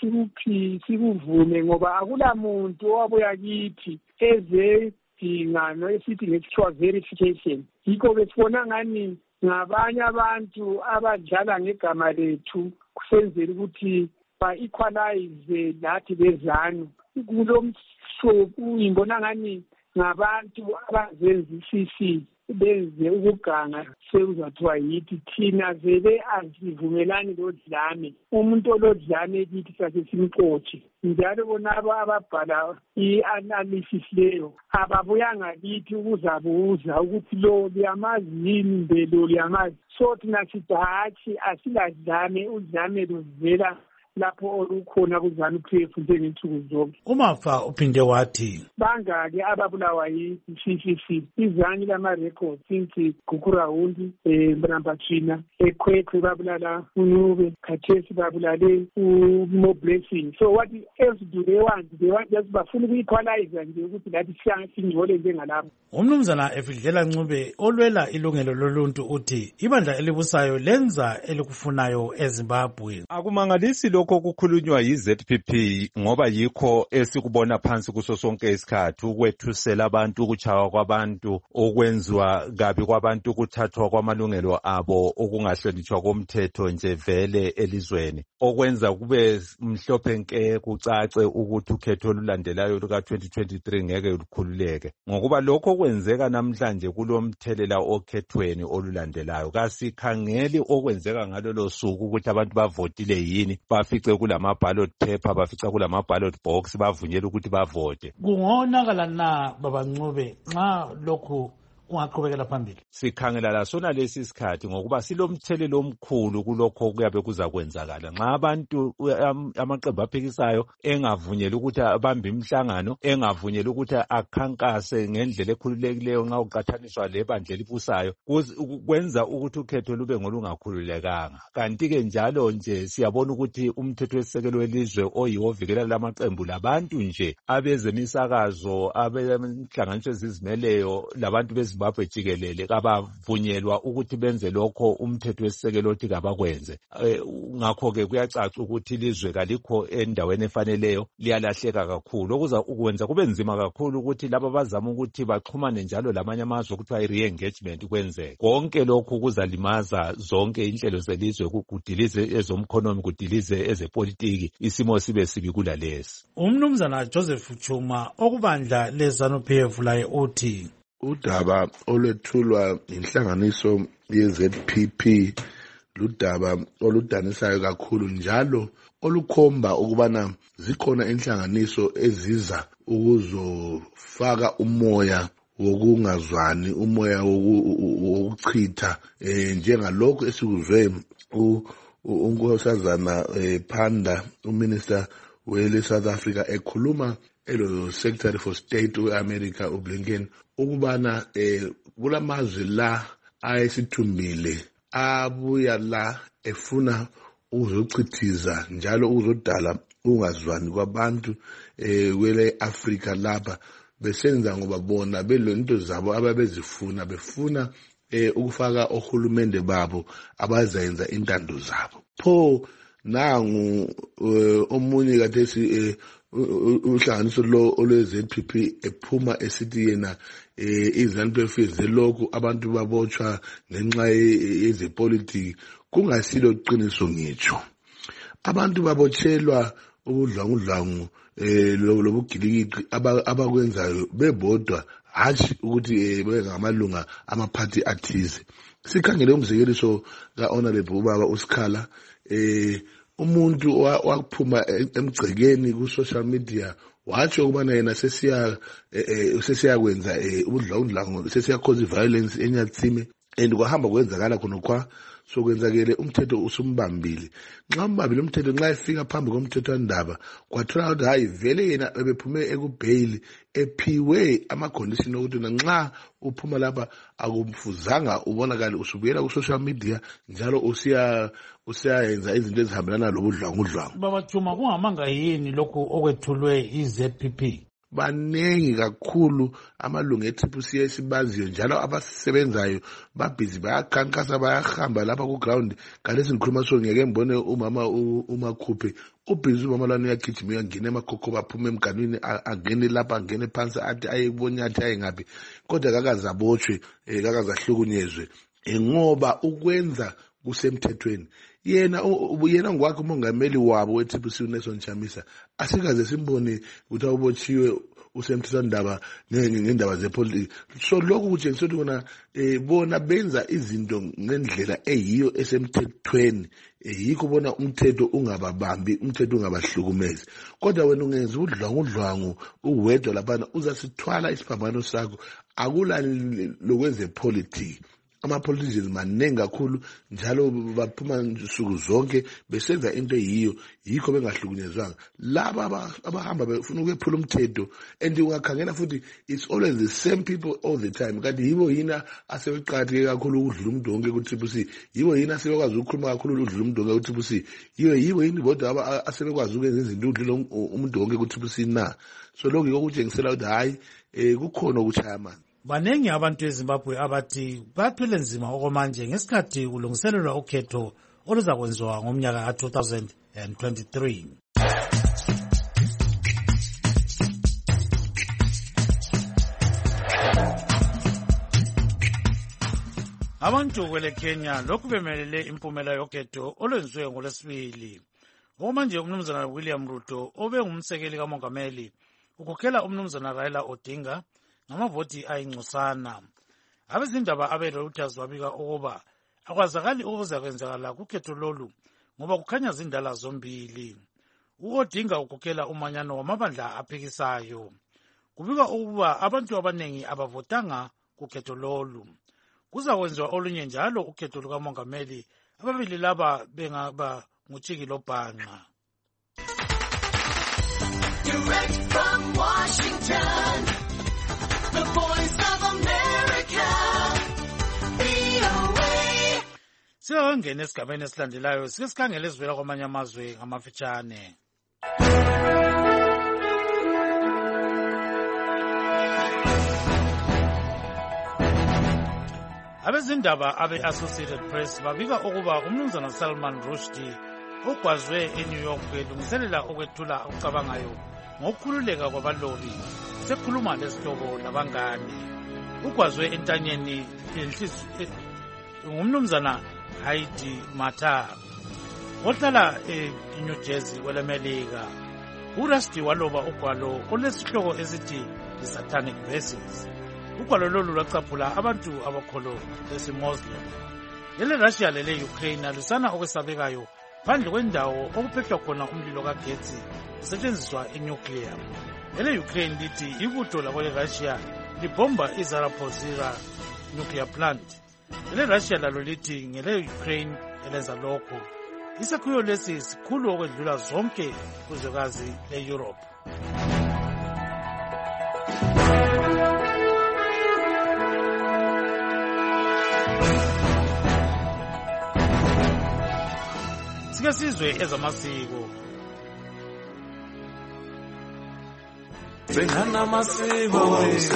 sikuvume ngoba akulamuntu owabuya kithi ezedingano esithi ngesithiwa verification. Yikho besibona ngani ngabanye abantu abadlala ngegama lethu kusenzela ukuthi ba-equalize lathi bezanu. Kulo mhlobo ngibona ngani ngabantu abazenza i-CC benze ukuganga sekuzathiwa yithi thina vele asivumelani lodlame. Umuntu olodlame kithi sase simxotshe. Njalo bonabo ababhala i-analysis leyo ababuyanga kithi ukuzabuza ukuthi lo liyamazi yini mbe lo liyamazi. So thina sithi hatshi asiladlame, udlame luvela lapho olukhona kuZANU-PF njengensuku zonke. uMafa uphinde wathi bangake ababulawa yi-CCC izanyi lama-records since Gukuraundi Mrambachina eKwekwe babulala uNyube khathesi babulale uMoblessing. So what else do they want? They want just bafuna uku-equalize nje ukuthi lathi singcole njengalapho. Umnumzana Efidlela Ncube olwela ilungelo loluntu uthi ibandla elibusayo lenza elikufunayo eZimbabwe. Akumangalisi lokho kukhulunywa yi-ZPP ngoba yikho esikubona phansi kuso sonke isikhathi ukwethusela abantu, ukuchawa kwabantu, okwenzwa kabi kwabantu, ukuthathwa kwamalungelo abo, okungahlonitshwa komthetho nje vele elizweni, okwenza kube mhlophe nke kucace ukuthi ukhetho olulandelayo luka-2023 ngeke lukhululeke. Ngokuba lokho kwenzeka namhlanje kulomthelela okhethweni olulandelayo. Kasikhangeli okwenzeka ngalolo suku ukuthi abantu bavotile yini, bafice kulama ballot paper, bafica kulama ballot box, bavunyela ukuthi bavote. Kungonakala na Baba Ncube nxa lokhu ungaqhubekela phambili? Sikhangela la sona lesi sikhathi ngokuba silomthelelo omkhulu kulokho kuyabe kuzakwenzakala. Nxa abantu amaqembu aphikisayo engavunyela ukuthi abambe imihlangano, engavunyela ukuthi akhankase ngendlela ekhululekileyo nxa uqathaniswa lebandla elibusayo, kwenza ukuthi ukhetho lube ngolungakhululekanga. Kanti-ke njalo nje siyabona ukuthi umthetho wesisekelo welizwe oyiwo ovikela lamaqembu labantu nje abezemisakazo, abenhlanganiso ezizimeleyo, labantu beZimbabwe jikelele kabavunyelwa ukuthi benze lokho umthetho wesisekelo othi kabakwenze. Ngakho-ke kuyacaca ukuthi ilizwe kalikho endaweni efaneleyo, liyalahleka kakhulu, okuza ukwenza kube nzima kakhulu ukuthi laba bazama ukuthi baxhumane njalo lamanye amazwe okuthiwa i-re-engagement kwenzeke. Konke lokhu kuzalimaza zonke inhlelo zelizwe, kudilize ezomkhonomi, kudilize ezepolitiki, isimo sibe sibi kulalesi. Umnumzana Joseph Chuma okubandla le-ZANU-PF laye uthi udaba olwethulwa inhlanganiso ye-ZPP ludaba oludanisayo kakhulu njalo olukhomba ukubana zikhona inhlanganiso eziza ukuzofaka umoya wokungazwani, umoya wokuchitha, njengalokho esikuzwe unkosazana Phanda, uminister we-South Africa, ekhuluma elo Secretary for State we-America uBlinken ukubana kulamazwe la ayesithumbile abuya la efuna ukuzochithiza njalo ukuzodala ungazwani kwabantu kwele Africa lapha, besenza ngoba bona belonto zabo ababezifuna, befuna ukufaka ohulumende babo abazayenza intando zabo. Pho nangu omunye kathesi uhlanganiso lo olwe-ZPP ephuma esithi yena iZANU-PF zelokhu abantu babotshwa ngenxa yezepolitiki. Kungasilo qiniso ngitsho. Abantu babotshelwa ubudlwangudlwangu lobugilikidi abakwenzayo bebodwa, hatshi ukuthi bengamalunga amaphathi athize. sikhangele umzekeliso ka-honorable ubaba uSikhala umuntu wakuphuma emgcekeni ku-social media watsho ukubana yena sesiyakwenza ubudlwangudlwangu sesiyakhoza i-violence eNyathime and kwahamba kwenzakala khonokwa sokwenzakele umthetho usumbambile nxa umbambile umthetho nxa efika phambi komthethwandaba kwathola ukuthi hayi vele yena ebephume ekubhayili ephiwe ama-condition okuthi nxa uphuma lapha akumfuzanga ubonakale usubuyela ku-social media njalo usiyayenza izinto ezihambelana lobudlwangudlwangu. Baba Chuma, kungamanga yini lokhu okwethulwe i-ZPP? Baningi kakhulu amalungu e-TPC esibaziyo njalo abasebenzayo babhizi bayakhankasa bayahamba lapha ku-ground kanti ngikhuluma so ngeke ngibone umama umakhuphe ubhizi umama lwana uyagijima uyangena emakhokho baphume emganwini angene lapha angene phansi athi ayebonyathi ayengaphi kodwa kakazabotshwe kakazahlukunyezwe ngoba ukwenza kusemthethweni yena ngokwakhe umongameli wabo we-TPC uNelson Chamisa asikaze simbone ukuthi awubotshiwe usemthethwandaba ngendaba zepolitiki so lokhu kutshengisa ukuthi bona benza izinto ngendlela eyiyo esemthethweni yikho bona umthetho ungababambi umthetho ungabahlukumezi kodwa wena ungenza udlwangudlwangu uwedwa laphana uzasithwala isiphambano sakho akulani lokwenza politiki. Ama-politicians maningi kakhulu njalo baphuma nsuku zonke besenza into eyiyo yikho bengahlukunyezwanga laba abahamba befuna ukwephula umthetho and ungakhangela futhi it's always the same people all the time kanti yibo yina asebeqhatheke kakhulu ukudlula umuntu wonke ku-TPC yibo yina asebekwazi ukukhuluma kakhulu ukudlula umuntu wonke ku-TPC yibo yini bodwa asebekwazi ukwenza izinto ukudlula umuntu wonke ku-TPC na so lokhu yikho kutshengisela ukuthi hayi kukhona ukuchaya amanzi. Baningi abantu eZimbabwe abathi bathwele nzima okomanje ngesikhathi kulungiselelwa ukhetho oluzakwenziwa ngomnyaka ka-2023. Abantu kwele Kenya lokhu bemelele impumela yokhetho olwenziwe ngolwesibili. Okomanje umnumzana William Ruto obe ngumsekeli kamongameli ukhokhela umnumzana Raila Odinga ngamavoti ayingcosana. Abezindaba abe-Reuters babika ukuba akwazakali okuzakwenzakala kukhetho lolu ngoba kukhanya zindala zombili. U-Odinga ukhokhela umanyano wamabandla aphikisayo. Kubika ukuba abantu abaningi abavotanga kukhetho lolu. Kuzakwenziwa olunye njalo ukhetho lukamongameli ababili laba bengaba nguChiki loBhanqa. Direct from Washington, the Voice of America, VOA. Siyangena esigabeni esilandelayo sike sikhangele ezivela kwamanye amazwe ngamafitshane. Abezindaba abe-Associated Press babika ukuba umnumzana Salman Rushdie ugwazwe eNew York elungiselela ukwethula ukucabangayo ngokukhululeka kwabalobi sekhuluma lesihlobo labangane. Ugwazwe entanyeni ngumnumzana Heidi Matar ohlala eNew Jersey kwelemelika. uRushdie waloba ugwalo olesihloko esithi The Satanic Verses. Ugwalo lolu lwacaphula abantu abakholo besi-Muslim. Russia lele-Ukraine alusana okwesabekayo phandle kwendawo okuphehlwa khona umlilo kagetsi kusetshenziswa inuclear. Ukraine lithi ibutho lakwele-Russia libhomba iZaporizhzhia nuclear plant. Russia lalo lithi ngele-Ukraine elenza lokho. Isakhiwo lesi sikhulu okwedlula zonke kuzwekazi le-Europe. Sike sizwe ezamasiko. Bengana masiko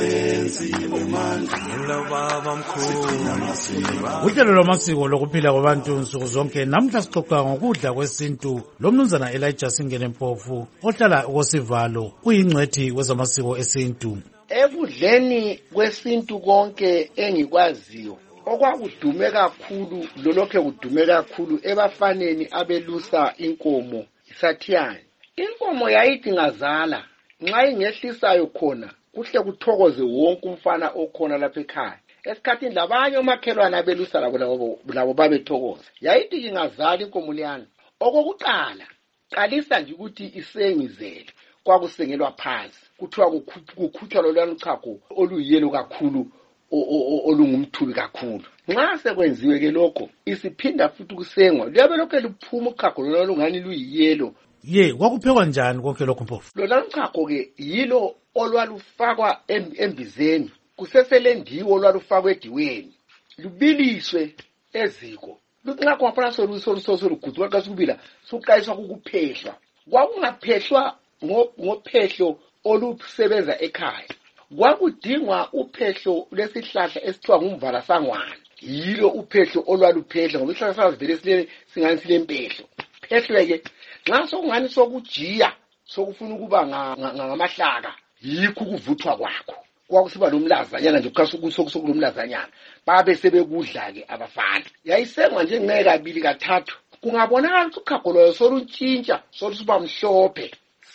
Uhlelo lwamasiko lokuphila kwabantu nsuku zonke namhla sixoxa ngokudla kwesintu lomnumzana Elijah Singenempofu ohlala kosivalo uyingcwethi kwezamasiko esintu. Ekudleni kwesintu konke engikwaziyo okwakudume kakhulu lolokhe kudume kakhulu ebafaneni abelusa inkomo isathiyane. Inkomo yayithi ngazala nxa ingehlisayo khona kuhle kuthokoze wonke umfana okhona lapha ekhaya. esikhathini labanye omakhelwane abelusa labo babethokoza. Yayithi ingazali inkomo leyana. Okokuqala, qalisa nje ukuthi isengizele. Kwakusengelwa phansi. Kuthiwa kukhutshwa lolwana uchago oluyiyelo kakhulu olungumthubi kakhulu. Nxa sekwenziwe ke lokho, isiphinda futhi kusengwa. Liyabe lokho liphuma uchago lolwana lungani luyiyelo. Kwakuphekwa njani konke lokho Mpofu? Lolwana uchago ke yilo olwalufakwa embizeni. Kuseselendiwo olwalufakwa ediweni. Lubiliswe eziko. Nxa kwaphela solugudwa kasubila, suqayiswa ukuphehlwa. Kwakungaphehlwa ngophehlo olusebenza ekhaya. Kwakudingwa uphehlo lesihlahla esithiwa ngumvalasangwana. Yilo uphehlo olwaluphehla ngoba isihlahla sazivele silele singani silempehlo. Phehlwe-ke nxa sokungani sokujiya sokufuna ukuba ngamahlaka yikho ukuvuthwa kwakho. Kwakusiba nomlazanyana nje sokulomlazanyana. Babe sebekudla-ke abafana. Yayisengwa nje ngeke kabili kathathu. Kungabonakala ukuthi uchago lwayo soluntshintsha solusuba mhlophe.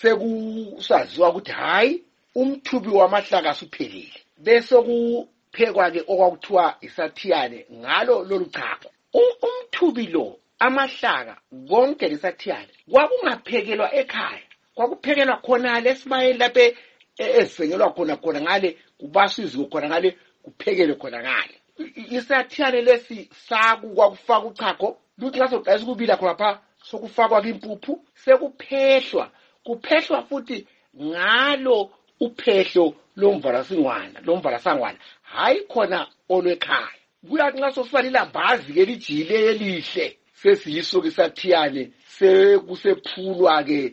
Sekusaziwa ukuthi hayi umthubi wamahlaka asuphelile. Bese kuphekwa ke okwakuthiwa isathiyane ngalo lolu chago. Umthubi lo amahlaka konke lesathiyane kwakungaphekelwa ekhaya. Kwakuphekelwa khona lesibayeni laphe esengelwa khona ngale kubasizwe khona ngale kuphekelwe khona ngale. Isathiyane lesi saku kwakufaka uchago luthi ngaso qayisa kubila khona pha sokufakwa impuphu sekuphehlwa. Kuphehlwa futhi ngalo uphehlo lomvalasangwana hayi khona olwekhaya. Kuyathi nxa sokusiba lilambazi ke lijile elihle sesiyiso ke sathiyane sekusephulwa ke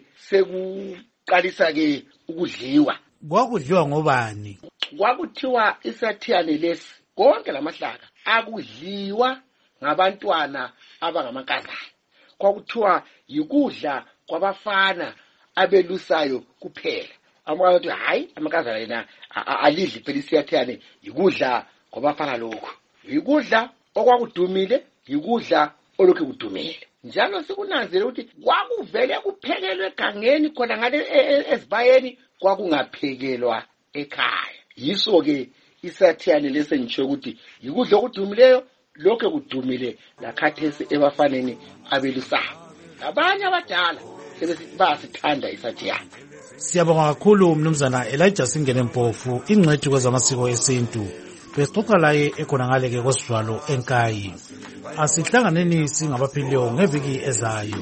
sekuqalisa ke ukudliwa. Kwakudliwa ngobani? Kwakuthiwa isathiyane lesi konke lamahlaka akudliwa ngabantwana abangamankazana. Kwakuthiwa yikudla kwabafana abelusayo kuphela. Amakanti hayi amankazana yena alidli phela isathiyane yikudla kwabafana lokho. Yikudla okwakudumile, yikudla olokhu kudumile. Njalo sikunanzele ukuthi kwakuvele kuphekelwe egangeni khona ngale ezibayeni kwakungaphekelwa ekhaya. Yiso ke isathiyane lesengitsho ukuthi yikudla okudumileyo lokho kudumile lakhathesi ebafaneni abelusayo. Abanye abadala sebasithanda isathiyane. Siyabonga kakhulu Mnumzana Elijah Singene Mpofu, ingcwethi kwezamasiko esintu. Besixoxa laye ekhonangale ke kosivalo eNkayi. Asihlanganeni singabaphilileyo ngeviki ezayo.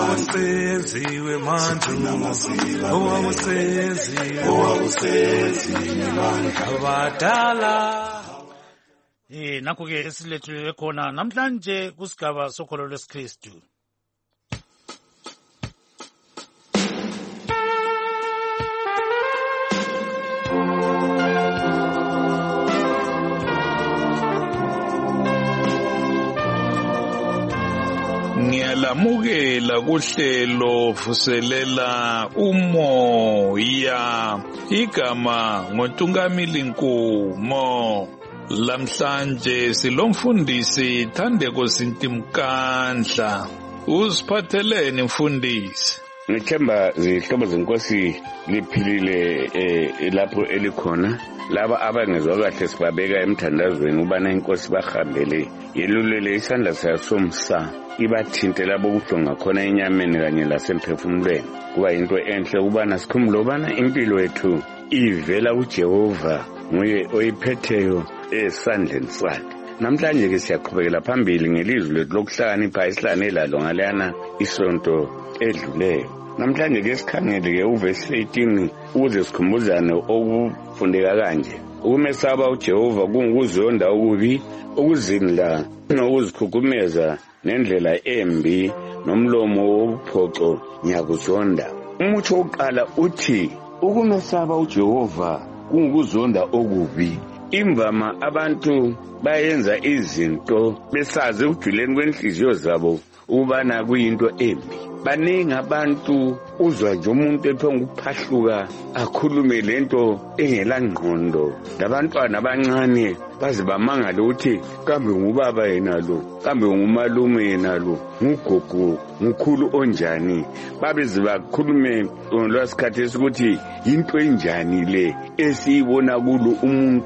Owakusenziwe manje abadala. Nakho ke esilethwe khona namhlanje kusigaba sokholo lwesikristu. Ngiyalamukela kuhlelo vuselela umoya igama ngoNtungamili Nkumo. Lamhlanje silomfundisi Thandeko Sintimkandla. Usiphatheleni mfundisi? Ngithemba zihlobo zenkosi liphilile lapho elikhona. Laba abangezwa kahle sibabeka emthandazweni ubana inkosi bahambele yelulele isandla sasomsa ibathinte labo kuhlonga khona enyameni kanye lasemphefumulweni. Kuba into enhle ubana sikhumule ubana impilo yethu ivela kuJehova nguye oyiphetheyo esandleni sakhe. Namhlanje ke siyaqhubekela phambili ngelizwi lethu lokuhlakanipha isihlane lalo ngaleyana isonto edluleyo. Namhlanje ke sikhangele ke uvesi 18 ukuze sikhumbuzane okufundeka kanje. Ukumesaba uJehova kungukuzonda okubi, ukuzindla nokuzikhukumeza nendlela embi nomlomo wobuphoxo ngiyakuzonda. Umutsho oqala uthi ukumesaba uJehova kungukuzonda okubi. Imvama abantu bayenza izinto besazi ukujuleni kwenhliziyo zabo ubana kuyinto embi. Baningi abantu uzwa nje umuntu ephonga ukuphahluka akhulume lento engela ngqondo. Labantwana abancane baze bamangale ukuthi kambe ngubaba yena lo, kambe ngumalume yena lo, ngugogo, ngukhulu onjani. Babeze bakhulume lwasikhathi ukuthi into enjani le esiyibona kulo umuntu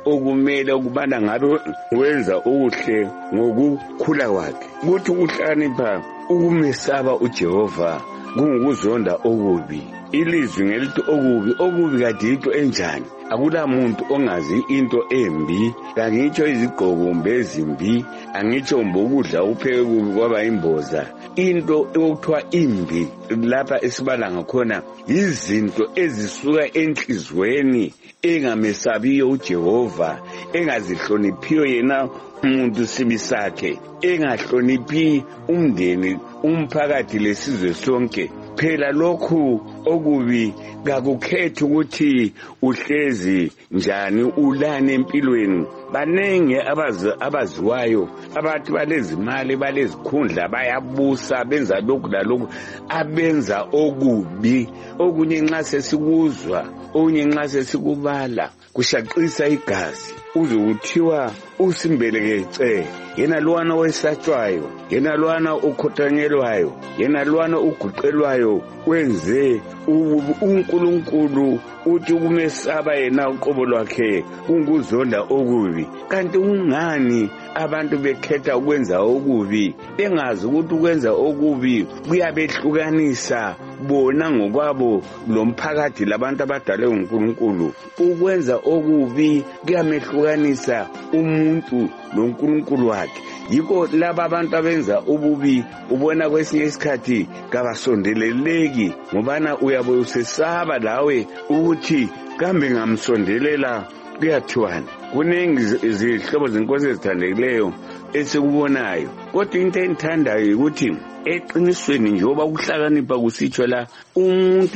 okumele ukubana ngabe wenza okuhle ngokukhula kwakhe. Kuthi ukuhlakanipha ukumesaba uJehova kungukuzonda okubi. Ilizwi ngelithi okubi kade into enjani? Akula muntu ongazi into embi, angitsho izigqoko ezimbi, angitsho ukudla upheke kubi kwaba imboza. Into okuthiwa imbi lapha esibala ngakhona izinto ezisuka enhlizweni engamesabiyo uJehova, engazihloniphiyo yena umuntu sibi sakhe, engahloniphi umndeni, umphakathi lesizwe sonke. Phela lokhu okubi kakukhethi ukuthi uhlezi njani ulane empilweni. Banenge abaziwayo abathi balezimali balezikhundla bayabusa benza lokhu lalokhu abenza okubi. Okunye nxa sesikuzwa, okunye nxa sesikubala kushaqisa igazi, uzokuthiwa usimbelekece, yena lwana wesatshwayo, yena lwana ukhothanyelwayo, yena lwana uguqelwayo wenze uNkulunkulu uthi ukumesaba yena uqobo lwakhe kunguzonda okubi. Kanti ungani abantu bekhetha ukwenza okubi bengazi ukuthi ukwenza okubi kuyabehlukanisa bona ngokwabo lomphakathi labantu abadalwe uNkulunkulu? Ukwenza okubi kuyamehlukanisa umuntu loNkulunkulu wakhe. Yikho laba abantu abenza ububi ubona kwesinye isikhathi kabasondeleleki, ngobana uyabe usesaba lawe ukuthi kambe ngamsondelela kuyathiwani. Kunengi izihlobo zenkosi ezithandekileyo esikubonayo, kodwa into engithandayo ukuthi eqinisweni njengoba kuhlakanipha kusitsho la, umuntu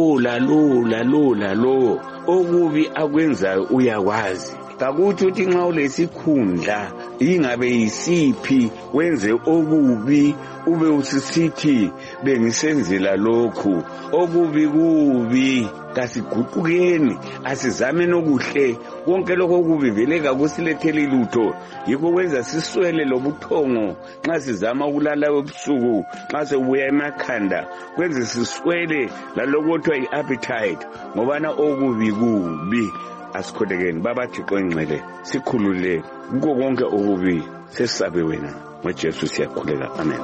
yilo okubi akwenzayo uyakwazi. Kakuthi uthi nxa ulesikhundla ingabe yisiphi wenze okubi ube usisithi bengisenzela lokhu okubi kubi. Kasiguqukeni, asizameni okuhle. Konke lokho okubi vele kakusiletheli lutho. Yikho kwenza siswele lobuthongo nxa sizama ukulala ebusuku, nxa sebuya emakhanda kwenza siswele lalokho kuthiwa i-appetite, ngobana okubi kubi. Asikholekeni Baba Thixo engcwele, sikhulule kuko konke okubi, sesabe wena ngoJesu siyakhuleka. Amen.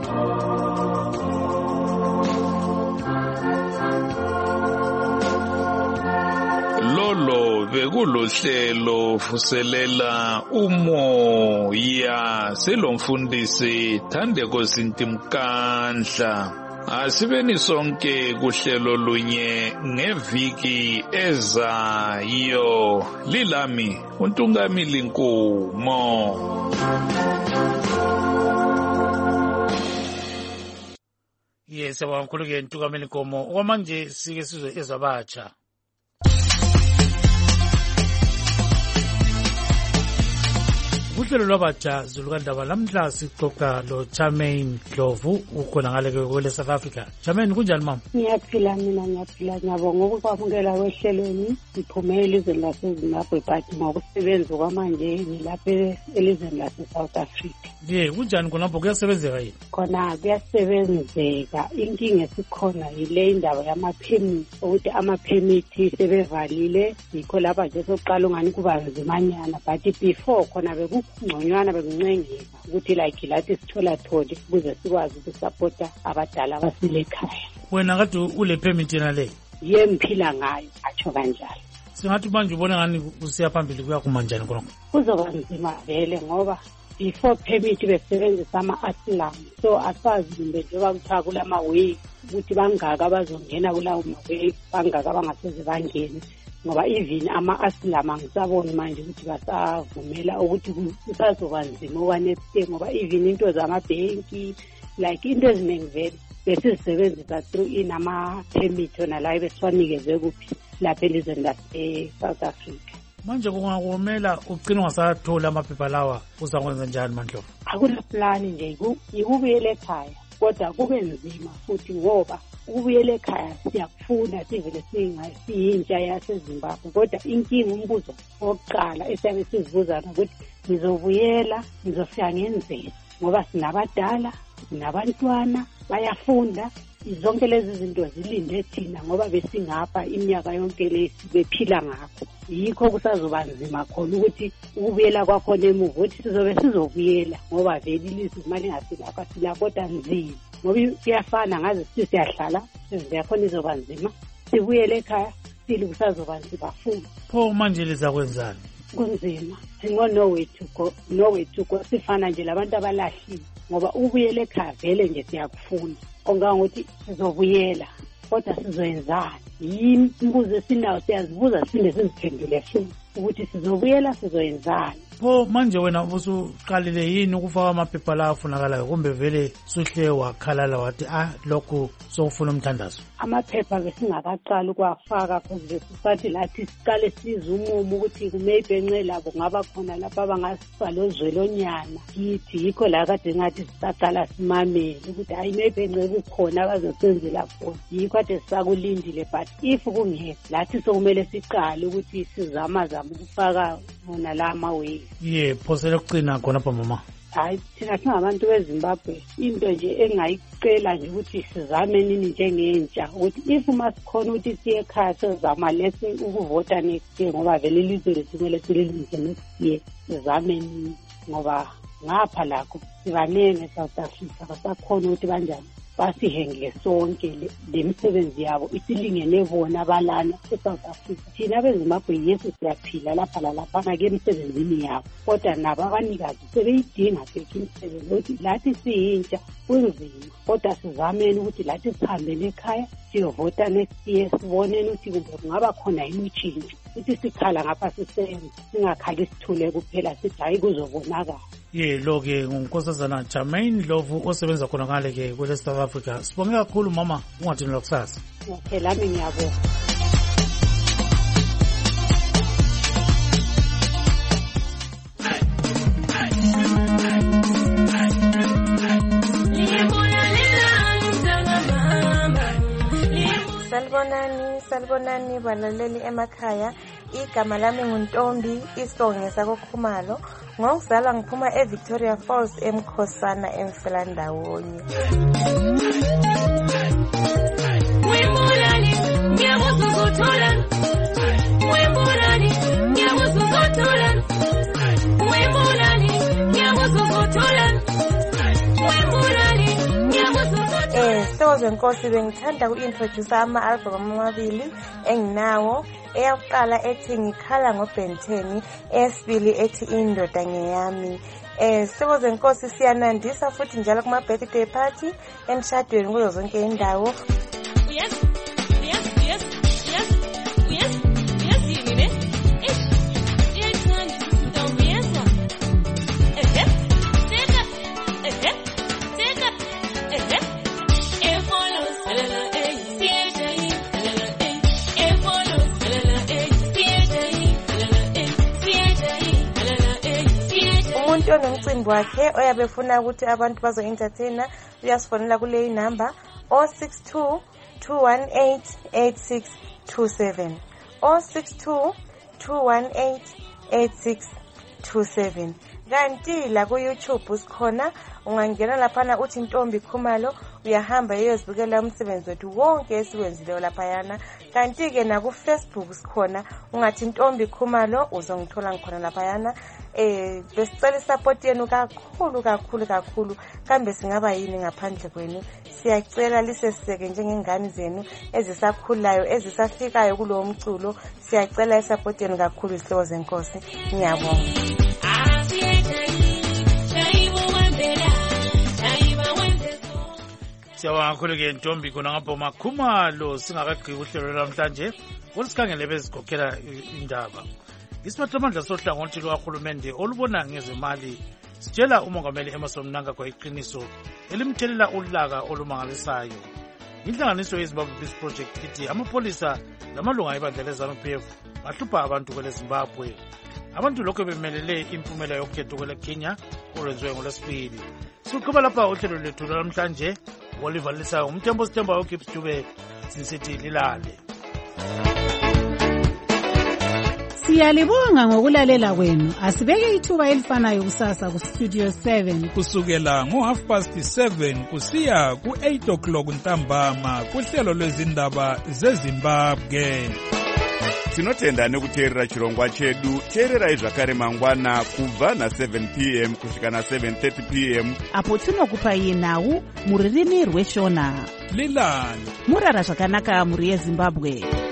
Lolo bekulohlelo vuselela umoya selomfundisi Thandeko Sintimkandla. Asibeni sonke kuhlelo lunye ngeviki ezayo. Lilami uNtungamili Nkumo. Yes, abamkhulu-ke Ntungamili Nkumo. Okwamanje sike sizwe ezabatsha. Kuhlelo lwabatsha zulukandaba lamhla sixoxa lo Charmaine Dlovu ukhona ngale kwele South Africa. Charmaine, kunjani mama? Ngiyaphila mina, ngiyaphila. Ngiyabonga ukukwamukela kwehlelweni. Ngiphume elizweni laseZimbabwe but ngokusebenza kwamanje ngilapha elizweni lase-South Africa. Ye, kunjani khonapho kuyasebenzeka yini? Khona kuyasebenzeka. Inkinga esikhona yile indaba yamaphemiti, ukuthi amaphemiti sebevalile. Yikho lapha nje soqala ungani kuba nzimanyana, but before khona ngconywana bekuncengeka ukuthi like lathi sithola tholi ukuze sikwazi ukusapota abadala abasile ekhaya. Wena kade ule permit yena le? Yemphila ngayo atsho kanjalo. Singathi manje ubona ngani usiya phambili kuyakuma njani khonapho? Kuzoba nzima vele ngoba before permit besebenzisa ama-asylum, so asazi kumbe njengoba kuthiwa kulama-way ukuthi bangaka abazongena kulawo ma-way, bangaka abangaseze bangene. Ngoba even ama-asylum angisaboni manje ukuthi basavumela ukuthi kusazoba nzima okwanext, ngoba even into zamabhenki like into eziningi vele besizisebenzisa through ama-permit yona layo besiwanikeze kuphi lapha elizweni lase-South Africa. Manje kungakumela ugcina ungasathola amaphepha lawa, uzakwenza njani Mandlovu? Akuna plani nje, yikubuyela ekhaya, kodwa kube nzima futhi ngoba ukubuyela ekhaya siyakufunda sivele siyintsha yaseZimbabwe, kodwa inkinga umbuzo wokuqala esiyabe sizibuzana ukuthi ngizobuyela ngizofika ngenzeni, ngoba sinabadala sinabantwana bayafunda zonke lezi zinto zilinde thina ngoba besingapha iminyaka yonke lesi bephila ngakho. Yikho kusazoba nzima khona ukuthi ukubuyela kwakhona emuva ukuthi sizobe sizobuyela ngoba vele ilizwe kumele ngasilapha silaphoda nzima ngoba kuyafana ngaze sithi siyahlala izinto yakhona izoba nzima sibuyele ekhaya sili kusazoba nzima futhi. Pho manje lizakwenzani? Kunzima singo nowhere to go sifana nje labantu abalahliwe ngoba ukubuyela ekhaya vele nje siyakufunda ongangokuthi sizobuyela kodwa sizoyenzani. Imibuzo esinayo siyazibuza siphinde siziphendule futhi ukuthi sizobuyela sizoyenzani. Pho manje wena ubusuqalile yini ukufaka amaphepha la afunakalayo kumbe vele suhle wakhalala wathi lokhu sokufuna umthandazo? Amaphepha besingakaqala ukuwafaka because besisathi lathi siqale size umumo ukuthi maybe enxe labo ngaba khona lapha abangasifalozwelonyana kithi yikho la kade ngathi sisaqala simamele ukuthi hayi maybe enxe kukhona abazosenzela khona yikho kade sisakulindile but if kungekho lathi sokumele siqale ukuthi sizamazama ukufaka wona la amaway. Phosele kucina khona pha mama. Hayi thina singabantu beZimbabwe into nje engayicela nje ukuthi sizame nini njengentsha ukuthi if masikhona ukuthi siye ekhaya sizama lesi ukuvota next year ngoba vele ilizwe lesimele sililunze next year sizame nini ngoba ngapha lakho sibanene South Africa basakhona ukuthi kanjani basihengile sonke lemisebenzi yabo isilingene bona balana eSouth Africa. Thina beZimbabwe yesu siyaphila lapha lalapha ngake emsebenzini yabo kodwa nabo abanikazi sebeyidinga phekhe imisebenzi ukuthi lathi siyintsha kunzima kodwa sizameni ukuthi lathi sihambele ekhaya siyovota next year siboneni ukuthi kumbe kungaba khona yini utshintsho ukuthi sikhala ngapha sisenze singakhali sithule kuphela sithi hayi kuzobonakala. Lo-ke ngunkosazana Jermaine Ndlovu osebenza khona ngale-ke kwele South Africa. Sibonge kakhulu mama, ungathini lakusasa. Okay, lami ngiyabonga. Salibonani balaleli emakhaya. Igama lami nguNtombi Isonge sakoKhumalo. Ngokuzalwa ngiphuma eVictoria Falls eMkhosana eMfelandawonye. Wembulani ngiyakuzukuthola. Wembulani ngiyakuzukuthola. Wembulani ngiyakuzukuthola. Wembulani ngiyakuzukuthola. Sithokoze Nkosi, bengithanda uintroduce ama-album amabili enginawo. Eyakuqala ethi ngikhala ngoBenteni, eyesibili ethi indoda ngeyami. Sithokoze Nkosi, siyanandisa futhi njalo kuma birthday party emshadweni kuzo zonke indawo. Onomcimbi wakhe oyabe efuna ukuthi abantu bazo entertainer uyasifonela kule number 062 218 8627 062 218 8627. Kanti la ku YouTube sikhona, ungangena laphana uthi Ntombi Khumalo, uyahamba yeyozibukela umsebenzi wethu wonke esiwenzileyo laphayana. Kanti ke na ku Facebook sikhona, ungathi Ntombi Khumalo uzongithola ngikhona laphayana. Besicela support yenu kakhulu kambe singaba yini ngaphandle kwenu. Siyacela liseseke njengengane zenu ezisakhulayo ezisafikayo kulo mculo. Siyacela support yenu kakhulu Isihlobo zeNkosi. Ngiyabonga. Siyabonga kakhulu-ke Ntombi khona ngapho maKhumalo. Singakagqibi uhlelo namhlanje ukuthi sikhangele bezikhokhela indaba. Isiphathamandla sohlangothi lukahulumende olubona ngezemali sitshela umongameli Emmerson Mnangagwa iqiniso elimthelela ulaka olumangalisayo. Inhlanganiso yeZimbabwe Peace Project ithi amapolisa lamalunga ebandla leZANU-PF bahlupha abantu kwele Zimbabwe. Abantu lokho bemelele impumela yokhetho kwele Kenya olwenziwe ngoLwesibili. Siqhubeka lapha uhlelo lethu namhlanje Oliver Lisayo umthembo sithemba uKipstube sinsithi lilale. Siyalibonga ngokulalela kwenu. Asibeke ithuba elifanayo kusasa ku Studio 7 kusukela ngo7:30 kusiya ku8 o'clock ntambama kuhlelo lwezindaba zeZimbabwe. Tinotenda nekuteerera chirongwa chedu. Teererai zvakare mangwana kubva na7 p.m. kusvika na7:30 p.m. apo tinokupai nhau muririmi rweshona. Lilani murara zvakanaka muri yeZimbabwe.